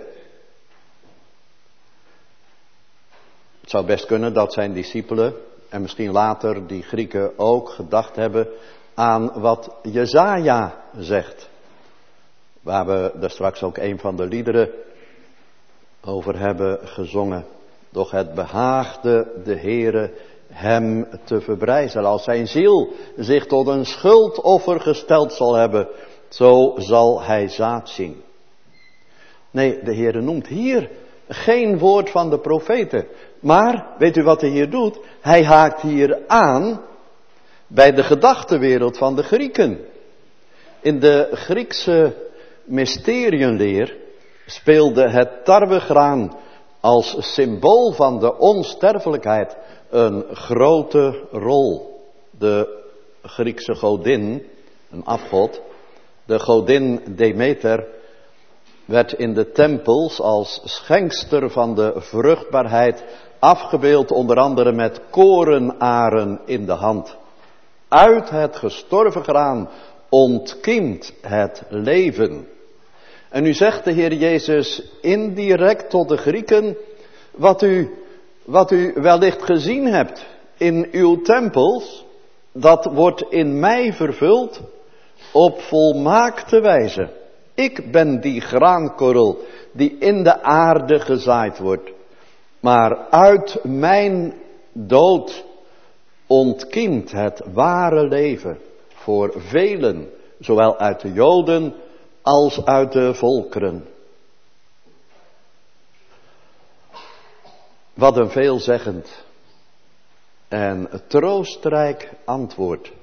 Speaker 3: Het zou best kunnen dat zijn discipelen en misschien later die Grieken ook gedacht hebben aan wat Jesaja zegt. Waar we daar straks ook een van de liederen over hebben gezongen. Doch het behaagde de Heere hem te verbrijzelen. Als zijn ziel zich tot een schuldoffer gesteld zal hebben, zo zal hij zaad zien. Nee, de Heere noemt hier geen woord van de profeten. Maar, weet u wat hij hier doet? Hij haakt hier aan bij de gedachtenwereld van de Grieken. In de Griekse mysterienleer speelde het tarwegraan als symbool van de onsterfelijkheid een grote rol. De Griekse godin, een afgod, de godin Demeter, werd in de tempels als schenkster van de vruchtbaarheid afgebeeld, onder andere met korenaren in de hand. Uit het gestorven graan ontkiemt het leven. En nu zegt de Heer Jezus indirect tot de Grieken, wat u, wat u wellicht gezien hebt in uw tempels, dat wordt in mij vervuld op volmaakte wijze. Ik ben die graankorrel die in de aarde gezaaid wordt. Maar uit mijn dood ontkiemt het ware leven voor velen, zowel uit de Joden als uit de volkeren. Wat een veelzeggend en troostrijk antwoord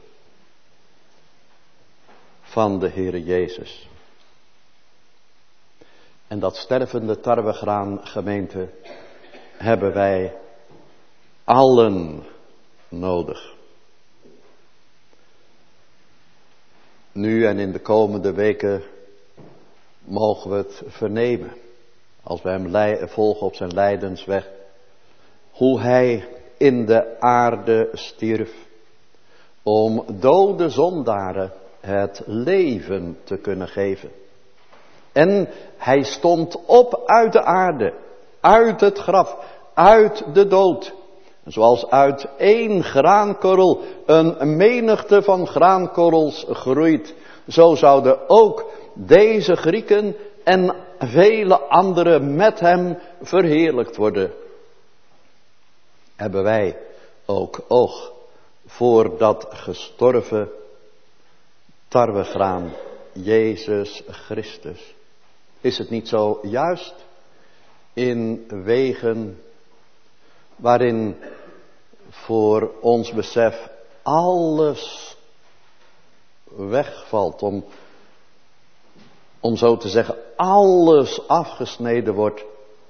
Speaker 3: van de Heere Jezus. En dat stervende tarwegraan, gemeente, hebben wij allen nodig. Nu en in de komende weken mogen we het vernemen, als we hem volgen op zijn lijdensweg, hoe hij in de aarde stierf, om dode zondaren het leven te kunnen geven. En hij stond op uit de aarde, uit het graf, uit de dood. Zoals uit één graankorrel een menigte van graankorrels groeit, zo zouden ook deze Grieken en vele anderen met hem verheerlijkt worden. Hebben wij ook oog voor dat gestorven tarwegraan, Jezus Christus? Is het niet zo juist in wegen waarin voor ons besef alles wegvalt, om, om zo te zeggen alles afgesneden wordt,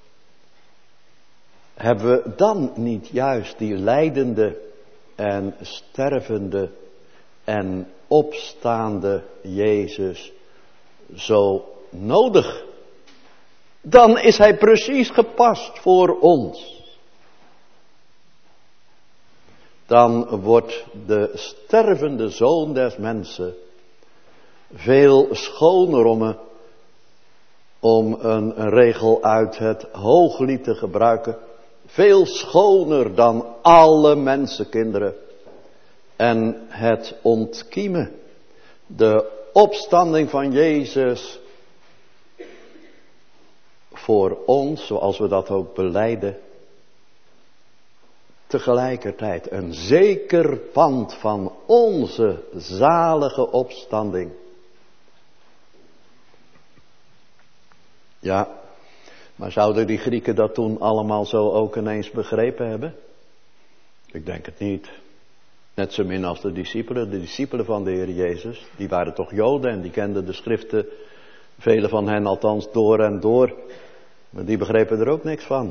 Speaker 3: hebben we dan niet juist die lijdende en stervende en opstaande Jezus zo nodig? Dan is hij precies gepast voor ons. Dan wordt de stervende zoon des mensen veel schoner om, om een, een regel uit het Hooglied te gebruiken. Veel schoner dan alle mensenkinderen. En het ontkiemen, de opstanding van Jezus voor ons, zoals we dat ook belijden, tegelijkertijd een zeker pand van onze zalige opstanding. Ja, maar zouden die Grieken dat toen allemaal zo ook ineens begrepen hebben? Ik denk het niet. Net zo min als de discipelen, de discipelen van de Heer Jezus, die waren toch Joden en die kenden de schriften, velen van hen althans door en door, maar die begrepen er ook niks van.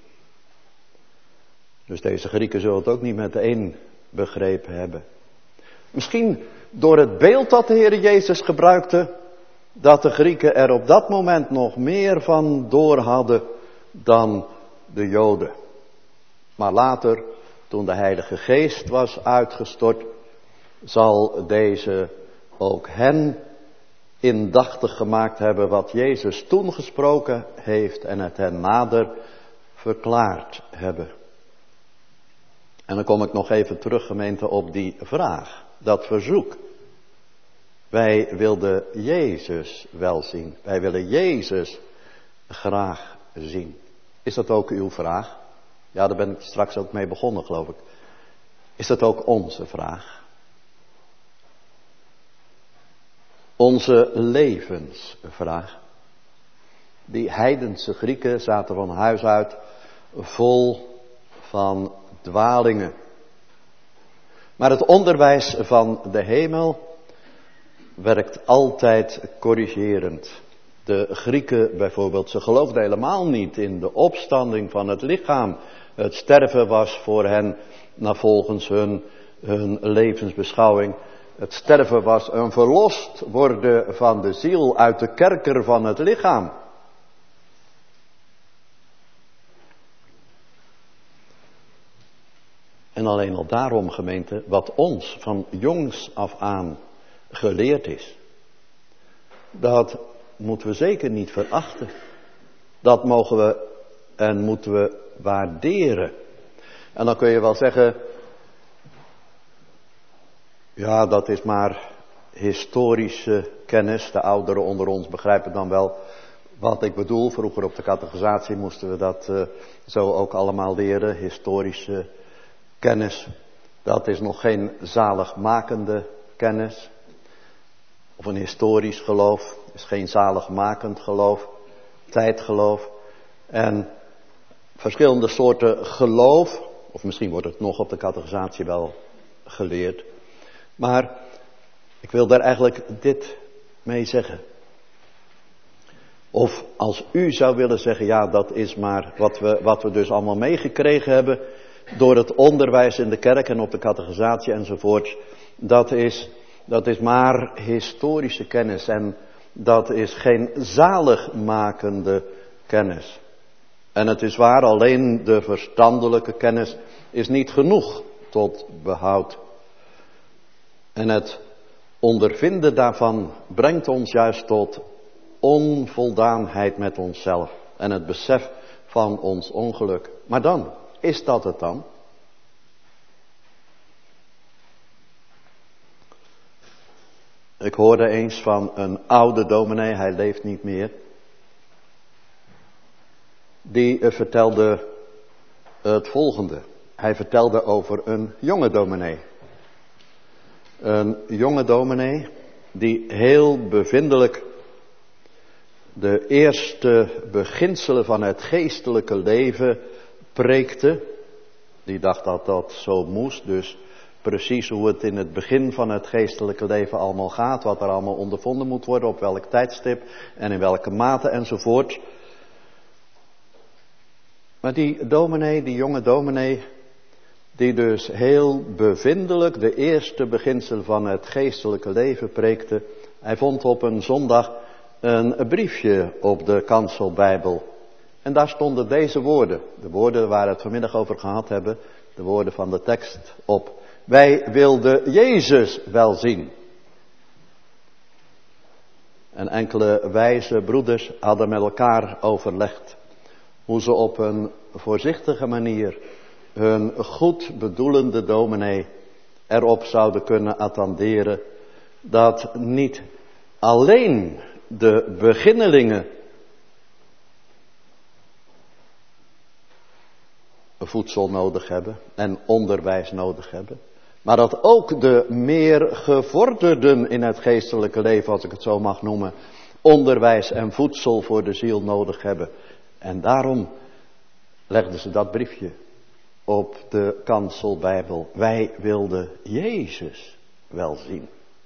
Speaker 3: Dus deze Grieken zullen het ook niet meteen begrepen hebben. Misschien door het beeld dat de Heer Jezus gebruikte, dat de Grieken er op dat moment nog meer van door hadden dan de Joden. Maar later, toen de Heilige Geest was uitgestort, zal deze ook hen indachtig gemaakt hebben wat Jezus toen gesproken heeft en het hen nader verklaard hebben. En dan kom ik nog even terug, gemeente, op die vraag, dat verzoek. Wij wilden Jezus wel zien. Wij willen Jezus graag zien. Is dat ook uw vraag? Ja, daar ben ik straks ook mee begonnen, geloof ik. is dat ook onze vraag. Onze levensvraag. Die heidense Grieken zaten van huis uit vol van dwalingen. Maar het onderwijs van de hemel werkt altijd corrigerend. De Grieken bijvoorbeeld, ze geloofden helemaal niet in de opstanding van het lichaam. Het sterven was voor hen, naar volgens hun, hun levensbeschouwing, het sterven was een verlost worden van de ziel uit de kerker van het lichaam. En alleen al daarom, gemeente, wat ons van jongs af aan geleerd is, dat moeten we zeker niet verachten. Dat mogen we en moeten we waarderen. En dan kun je wel zeggen, ja, dat is maar historische kennis. De ouderen onder ons begrijpen dan wel wat ik bedoel. Vroeger op de catechisatie moesten we dat uh, zo ook allemaal leren. Historische kennis. Dat is nog geen zaligmakende kennis. Of een historisch geloof. Is geen zaligmakend geloof. Tijdgeloof. En verschillende soorten geloof. Of misschien wordt het nog op de catechisatie wel geleerd. Maar ik wil daar eigenlijk dit mee zeggen. Of als u zou willen zeggen, ja, dat is maar wat we, wat we dus allemaal meegekregen hebben door het onderwijs in de kerk en op de catechisatie enzovoort. Dat is, dat is maar historische kennis en dat is geen zaligmakende kennis. En het is waar, alleen de verstandelijke kennis is niet genoeg tot behoud. En het ondervinden daarvan brengt ons juist tot onvoldaanheid met onszelf. En het besef van ons ongeluk. Maar dan, is dat het dan? Ik hoorde eens van een oude dominee, hij leeft niet meer. Die vertelde het volgende. Hij vertelde over een jonge dominee. Een jonge dominee die heel bevindelijk de eerste beginselen van het geestelijke leven preekte. Die dacht dat dat zo moest, dus precies hoe het in het begin van het geestelijke leven allemaal gaat, wat er allemaal ondervonden moet worden, op welk tijdstip en in welke mate enzovoort. Maar die dominee, die jonge dominee, die dus heel bevindelijk de eerste beginsel van het geestelijke leven preekte. Hij vond op een zondag een briefje op de kanselbijbel. En daar stonden deze woorden, de woorden waar we het vanmiddag over gehad hebben, de woorden van de tekst op. Wij wilden Jezus wel zien. En enkele wijze broeders hadden met elkaar overlegd hoe ze op een voorzichtige manier hun goed bedoelende dominee erop zouden kunnen attenderen dat niet alleen de beginnelingen voedsel nodig hebben en onderwijs nodig hebben, maar dat ook de meer gevorderden in het geestelijke leven, als ik het zo mag noemen, onderwijs en voedsel voor de ziel nodig hebben. En daarom legden ze dat briefje op de kanselbijbel. Wij wilden Jezus wel zien.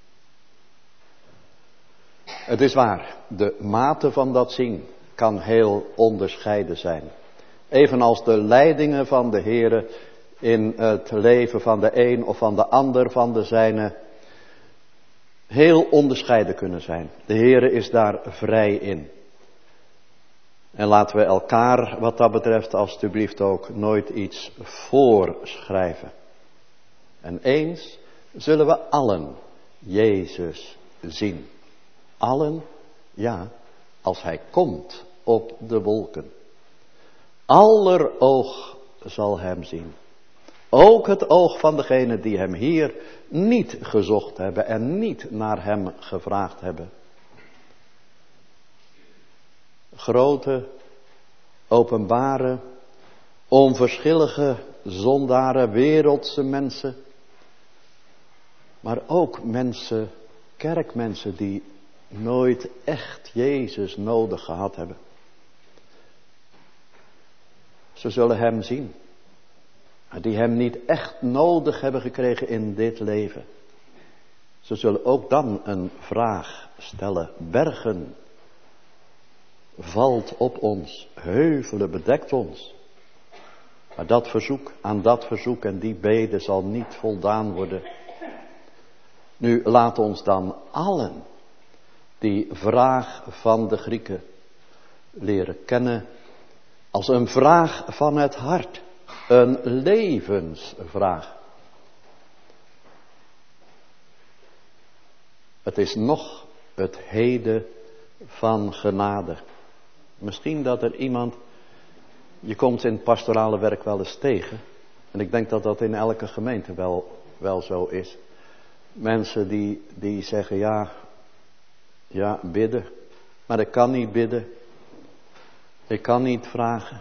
Speaker 3: Het is waar, de mate van dat zien kan heel onderscheiden zijn. Evenals de leidingen van de Heere in het leven van de een of van de ander van de zijne heel onderscheiden kunnen zijn. De Heere is daar vrij in. En laten we elkaar wat dat betreft alstublieft ook nooit iets voorschrijven. En eens zullen we allen Jezus zien. Allen, ja, als hij komt op de wolken. Aller oog zal hem zien. Ook het oog van degenen die hem hier niet gezocht hebben en niet naar hem gevraagd hebben. Grote, openbare, onverschillige zondaren, wereldse mensen, maar ook mensen, kerkmensen die nooit echt Jezus nodig gehad hebben. Ze zullen hem zien, die hem niet echt nodig hebben gekregen in dit leven. Ze zullen ook dan een vraag stellen. Bergen valt op ons, heuvelen bedekt ons. Maar dat verzoek, aan dat verzoek en die bede zal niet voldaan worden. Nu laat ons dan allen die vraag van de Grieken leren kennen als een vraag van het hart, een levensvraag. Het is nog het heden van genade. Misschien dat er iemand, je komt in het pastorale werk wel eens tegen. En ik denk dat dat in elke gemeente wel, wel zo is. Mensen die, die zeggen ja, ja bidden. Maar ik kan niet bidden. Ik kan niet vragen.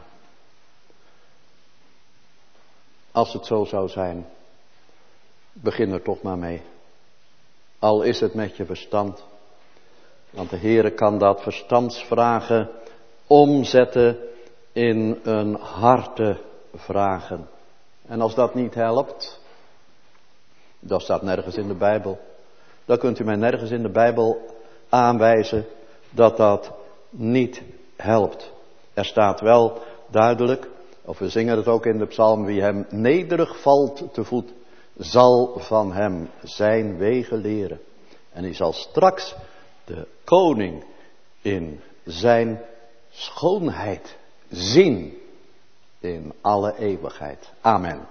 Speaker 3: Als het zo zou zijn, begin er toch maar mee. Al is het met je verstand. Want de Heere kan dat verstandsvragen omzetten in een hartevragen. En als dat niet helpt, dat staat nergens in de Bijbel. Dan kunt u mij nergens in de Bijbel aanwijzen dat dat niet helpt. Er staat wel duidelijk, of we zingen het ook in de psalm, wie hem nederig valt te voet, zal van hem zijn wegen leren. En hij zal straks de koning in zijn schoonheid zien in alle eeuwigheid. Amen.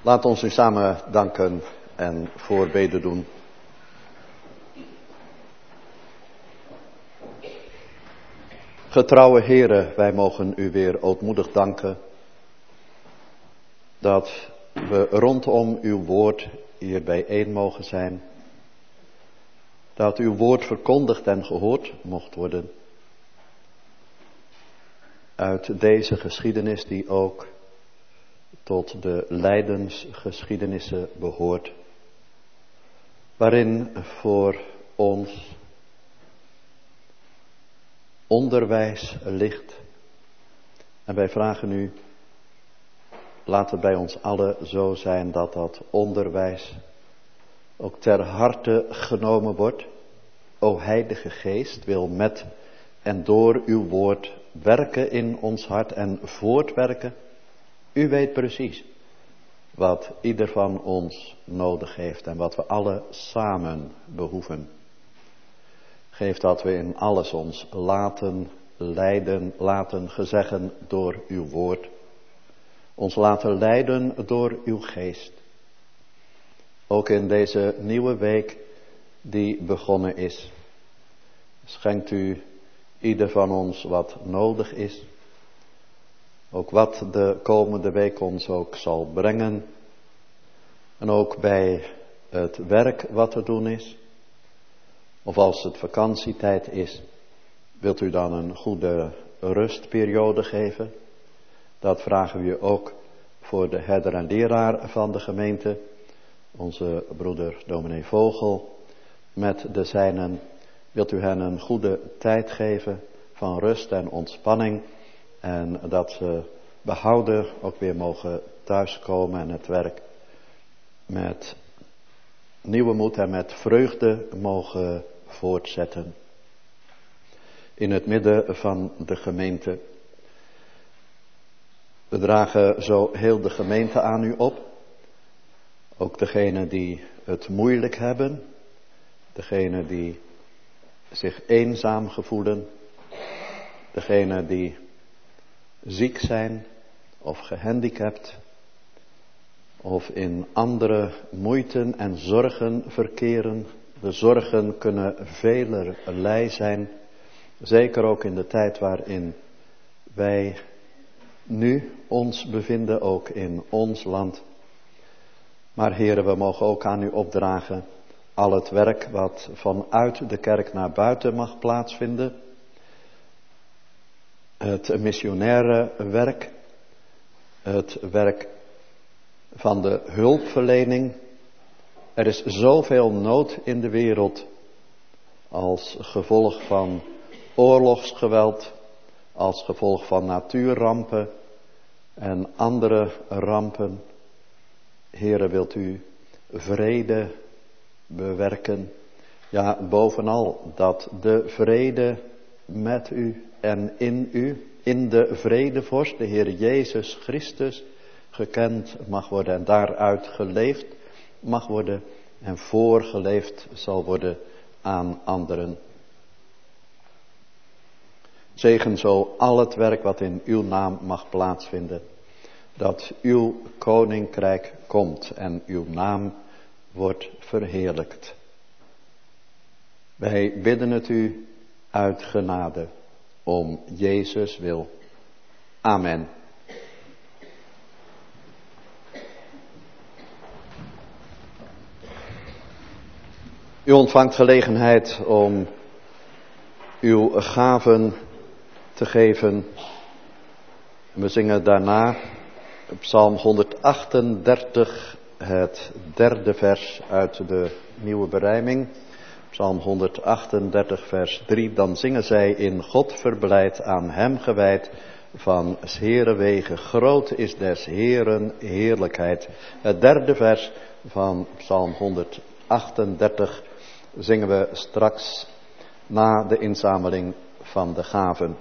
Speaker 3: Laat ons nu samen danken en voorbeden doen. Getrouwe Heere, wij mogen u weer ootmoedig danken dat we rondom uw woord hier bijeen mogen zijn. Dat uw woord verkondigd en gehoord mocht worden. Uit deze geschiedenis die ook tot de lijdensgeschiedenissen behoort. Waarin voor ons onderwijs ligt. En wij vragen u, laat het bij ons allen zo zijn dat dat onderwijs ook ter harte genomen wordt. O Heilige Geest wil met en door uw woord werken in ons hart en voortwerken. U weet precies wat ieder van ons nodig heeft en wat we alle samen behoeven. Geef dat we in alles ons laten leiden, laten gezeggen door uw woord. Ons laten leiden door uw geest. Ook in deze nieuwe week die begonnen is. Schenkt u ieder van ons wat nodig is. Ook wat de komende week ons ook zal brengen. En ook bij het werk wat te doen is. Of als het vakantietijd is, wilt u dan een goede rustperiode geven? Dat vragen we u ook voor de herder en leraar van de gemeente. Onze broeder dominee Vogel met de zijnen. Wilt u hen een goede tijd geven van rust en ontspanning. En dat ze behouden ook weer mogen thuiskomen en het werk met nieuwe moed en met vreugde mogen voortzetten. In het midden van de gemeente. We dragen zo heel de gemeente aan u op. Ook degenen die het moeilijk hebben. Degenen die zich eenzaam gevoelen. Degenen die ziek zijn of gehandicapt. Of in andere moeiten en zorgen verkeren. De zorgen kunnen velerlei zijn. Zeker ook in de tijd waarin wij nu ons bevinden, ook in ons land. Maar heren, we mogen ook aan u opdragen al het werk wat vanuit de kerk naar buiten mag plaatsvinden. Het missionaire werk, het werk van de hulpverlening. Er is zoveel nood in de wereld als gevolg van oorlogsgeweld, als gevolg van natuurrampen en andere rampen. Heere, wilt u vrede bewerken? Ja, bovenal dat de vrede met u en in u, in de vredevorst, de Heer Jezus Christus, gekend mag worden en daaruit geleefd mag worden en voorgeleefd zal worden aan anderen. Zegen zo al het werk wat in uw naam mag plaatsvinden. Dat uw koninkrijk komt en uw naam wordt verheerlijkt. Wij bidden het u uit genade om Jezus wil. Amen. U ontvangt gelegenheid om uw gaven te geven. We zingen daarna Psalm honderdachtendertig, het derde vers uit de nieuwe berijming. Psalm honderdachtendertig vers drie. Dan zingen zij in God verblijd, aan hem gewijd, van 's Heeren wegen. Groot is des Heeren heerlijkheid. Het derde vers van Psalm honderdachtendertig zingen we straks na de inzameling van de gaven.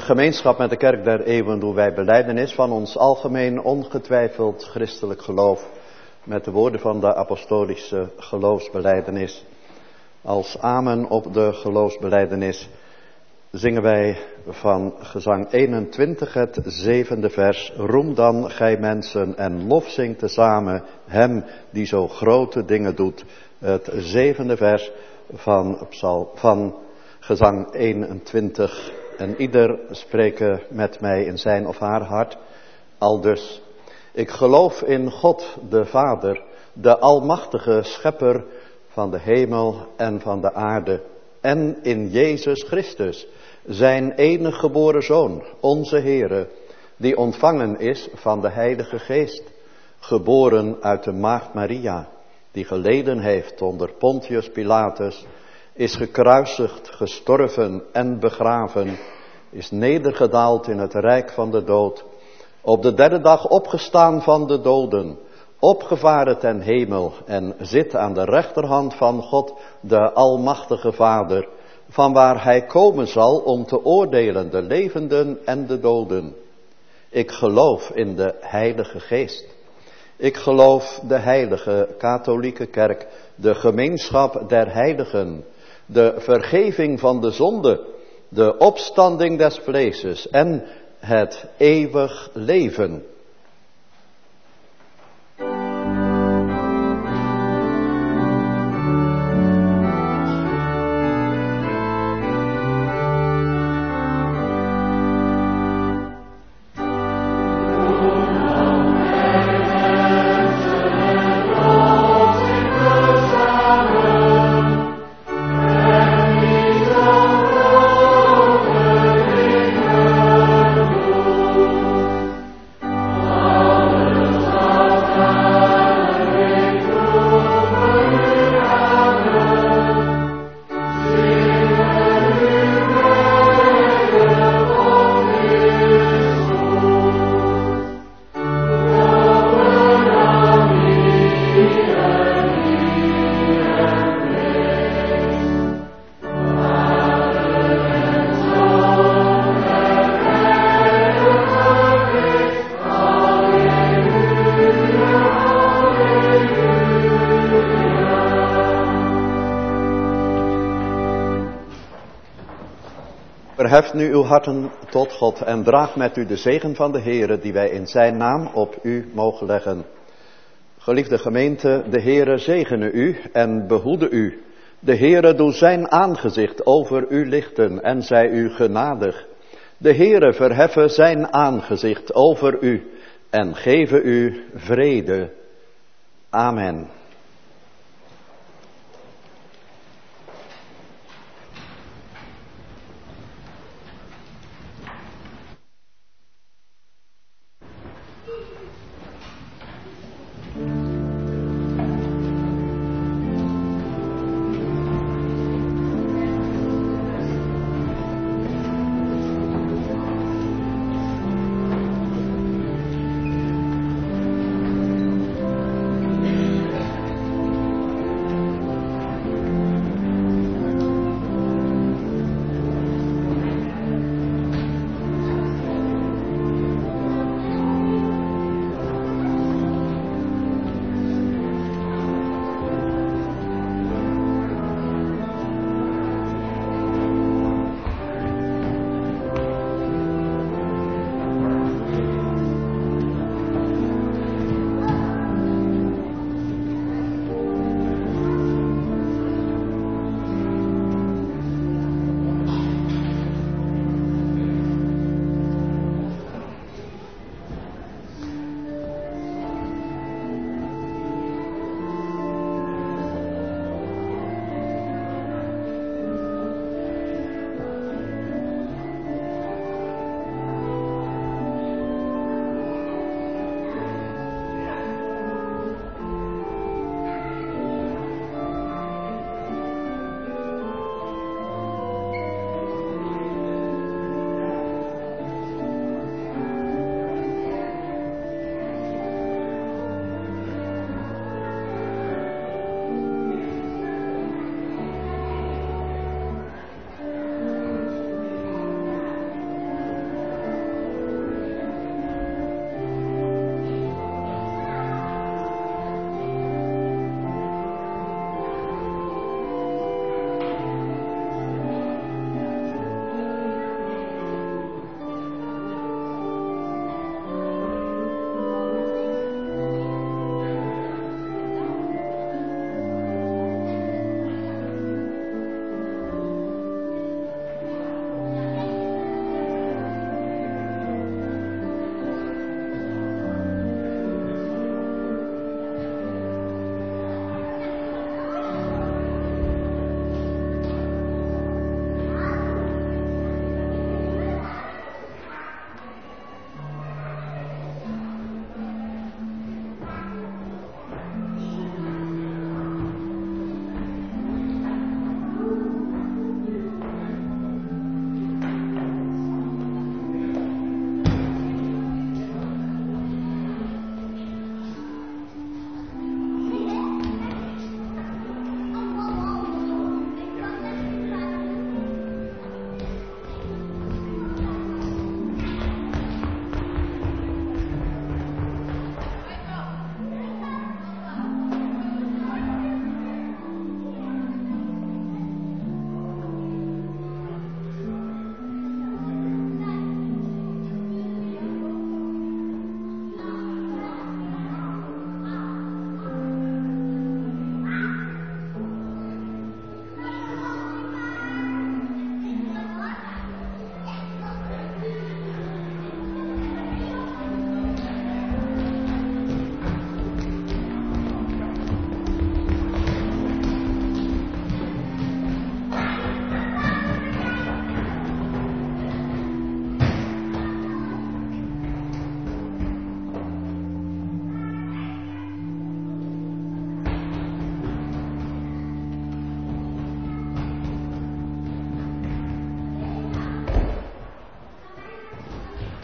Speaker 3: gemeenschap met de kerk der eeuwen doen wij belijdenis van ons algemeen ongetwijfeld christelijk geloof met de woorden van de apostolische geloofsbelijdenis. Als amen op de geloofsbelijdenis zingen wij van gezang eenentwintig het zevende vers. Roem dan, gij mensen, en lof zingt tezamen hem die zo grote dingen doet. Het zevende vers van, psal, van gezang eenentwintig. En ieder spreken met mij in zijn of haar hart. Aldus. Ik geloof in God de Vader, de almachtige schepper van de hemel en van de aarde. En in Jezus Christus, zijn enige geboren Zoon, onze Heere, die ontvangen is van de Heilige Geest, geboren uit de Maagd Maria, die geleden heeft onder Pontius Pilatus, is gekruisigd, gestorven en begraven, is nedergedaald in het rijk van de dood, op de derde dag opgestaan van de doden, opgevaren ten hemel en zit aan de rechterhand van God, de almachtige Vader, van waar hij komen zal om te oordelen de levenden en de doden. Ik geloof in de Heilige Geest. Ik geloof de heilige katholieke kerk, de gemeenschap der heiligen, de vergeving van de zonde, de opstanding des vleeses en het eeuwig leven. Verheft nu uw harten tot God en draag met u de zegen van de Heere die wij in zijn naam op u mogen leggen. Geliefde gemeente, de Heere zegene u en behoede u. De Heere doe zijn aangezicht over u lichten en zij u genadig. De Heere verheffe zijn aangezicht over u en geven u vrede. Amen.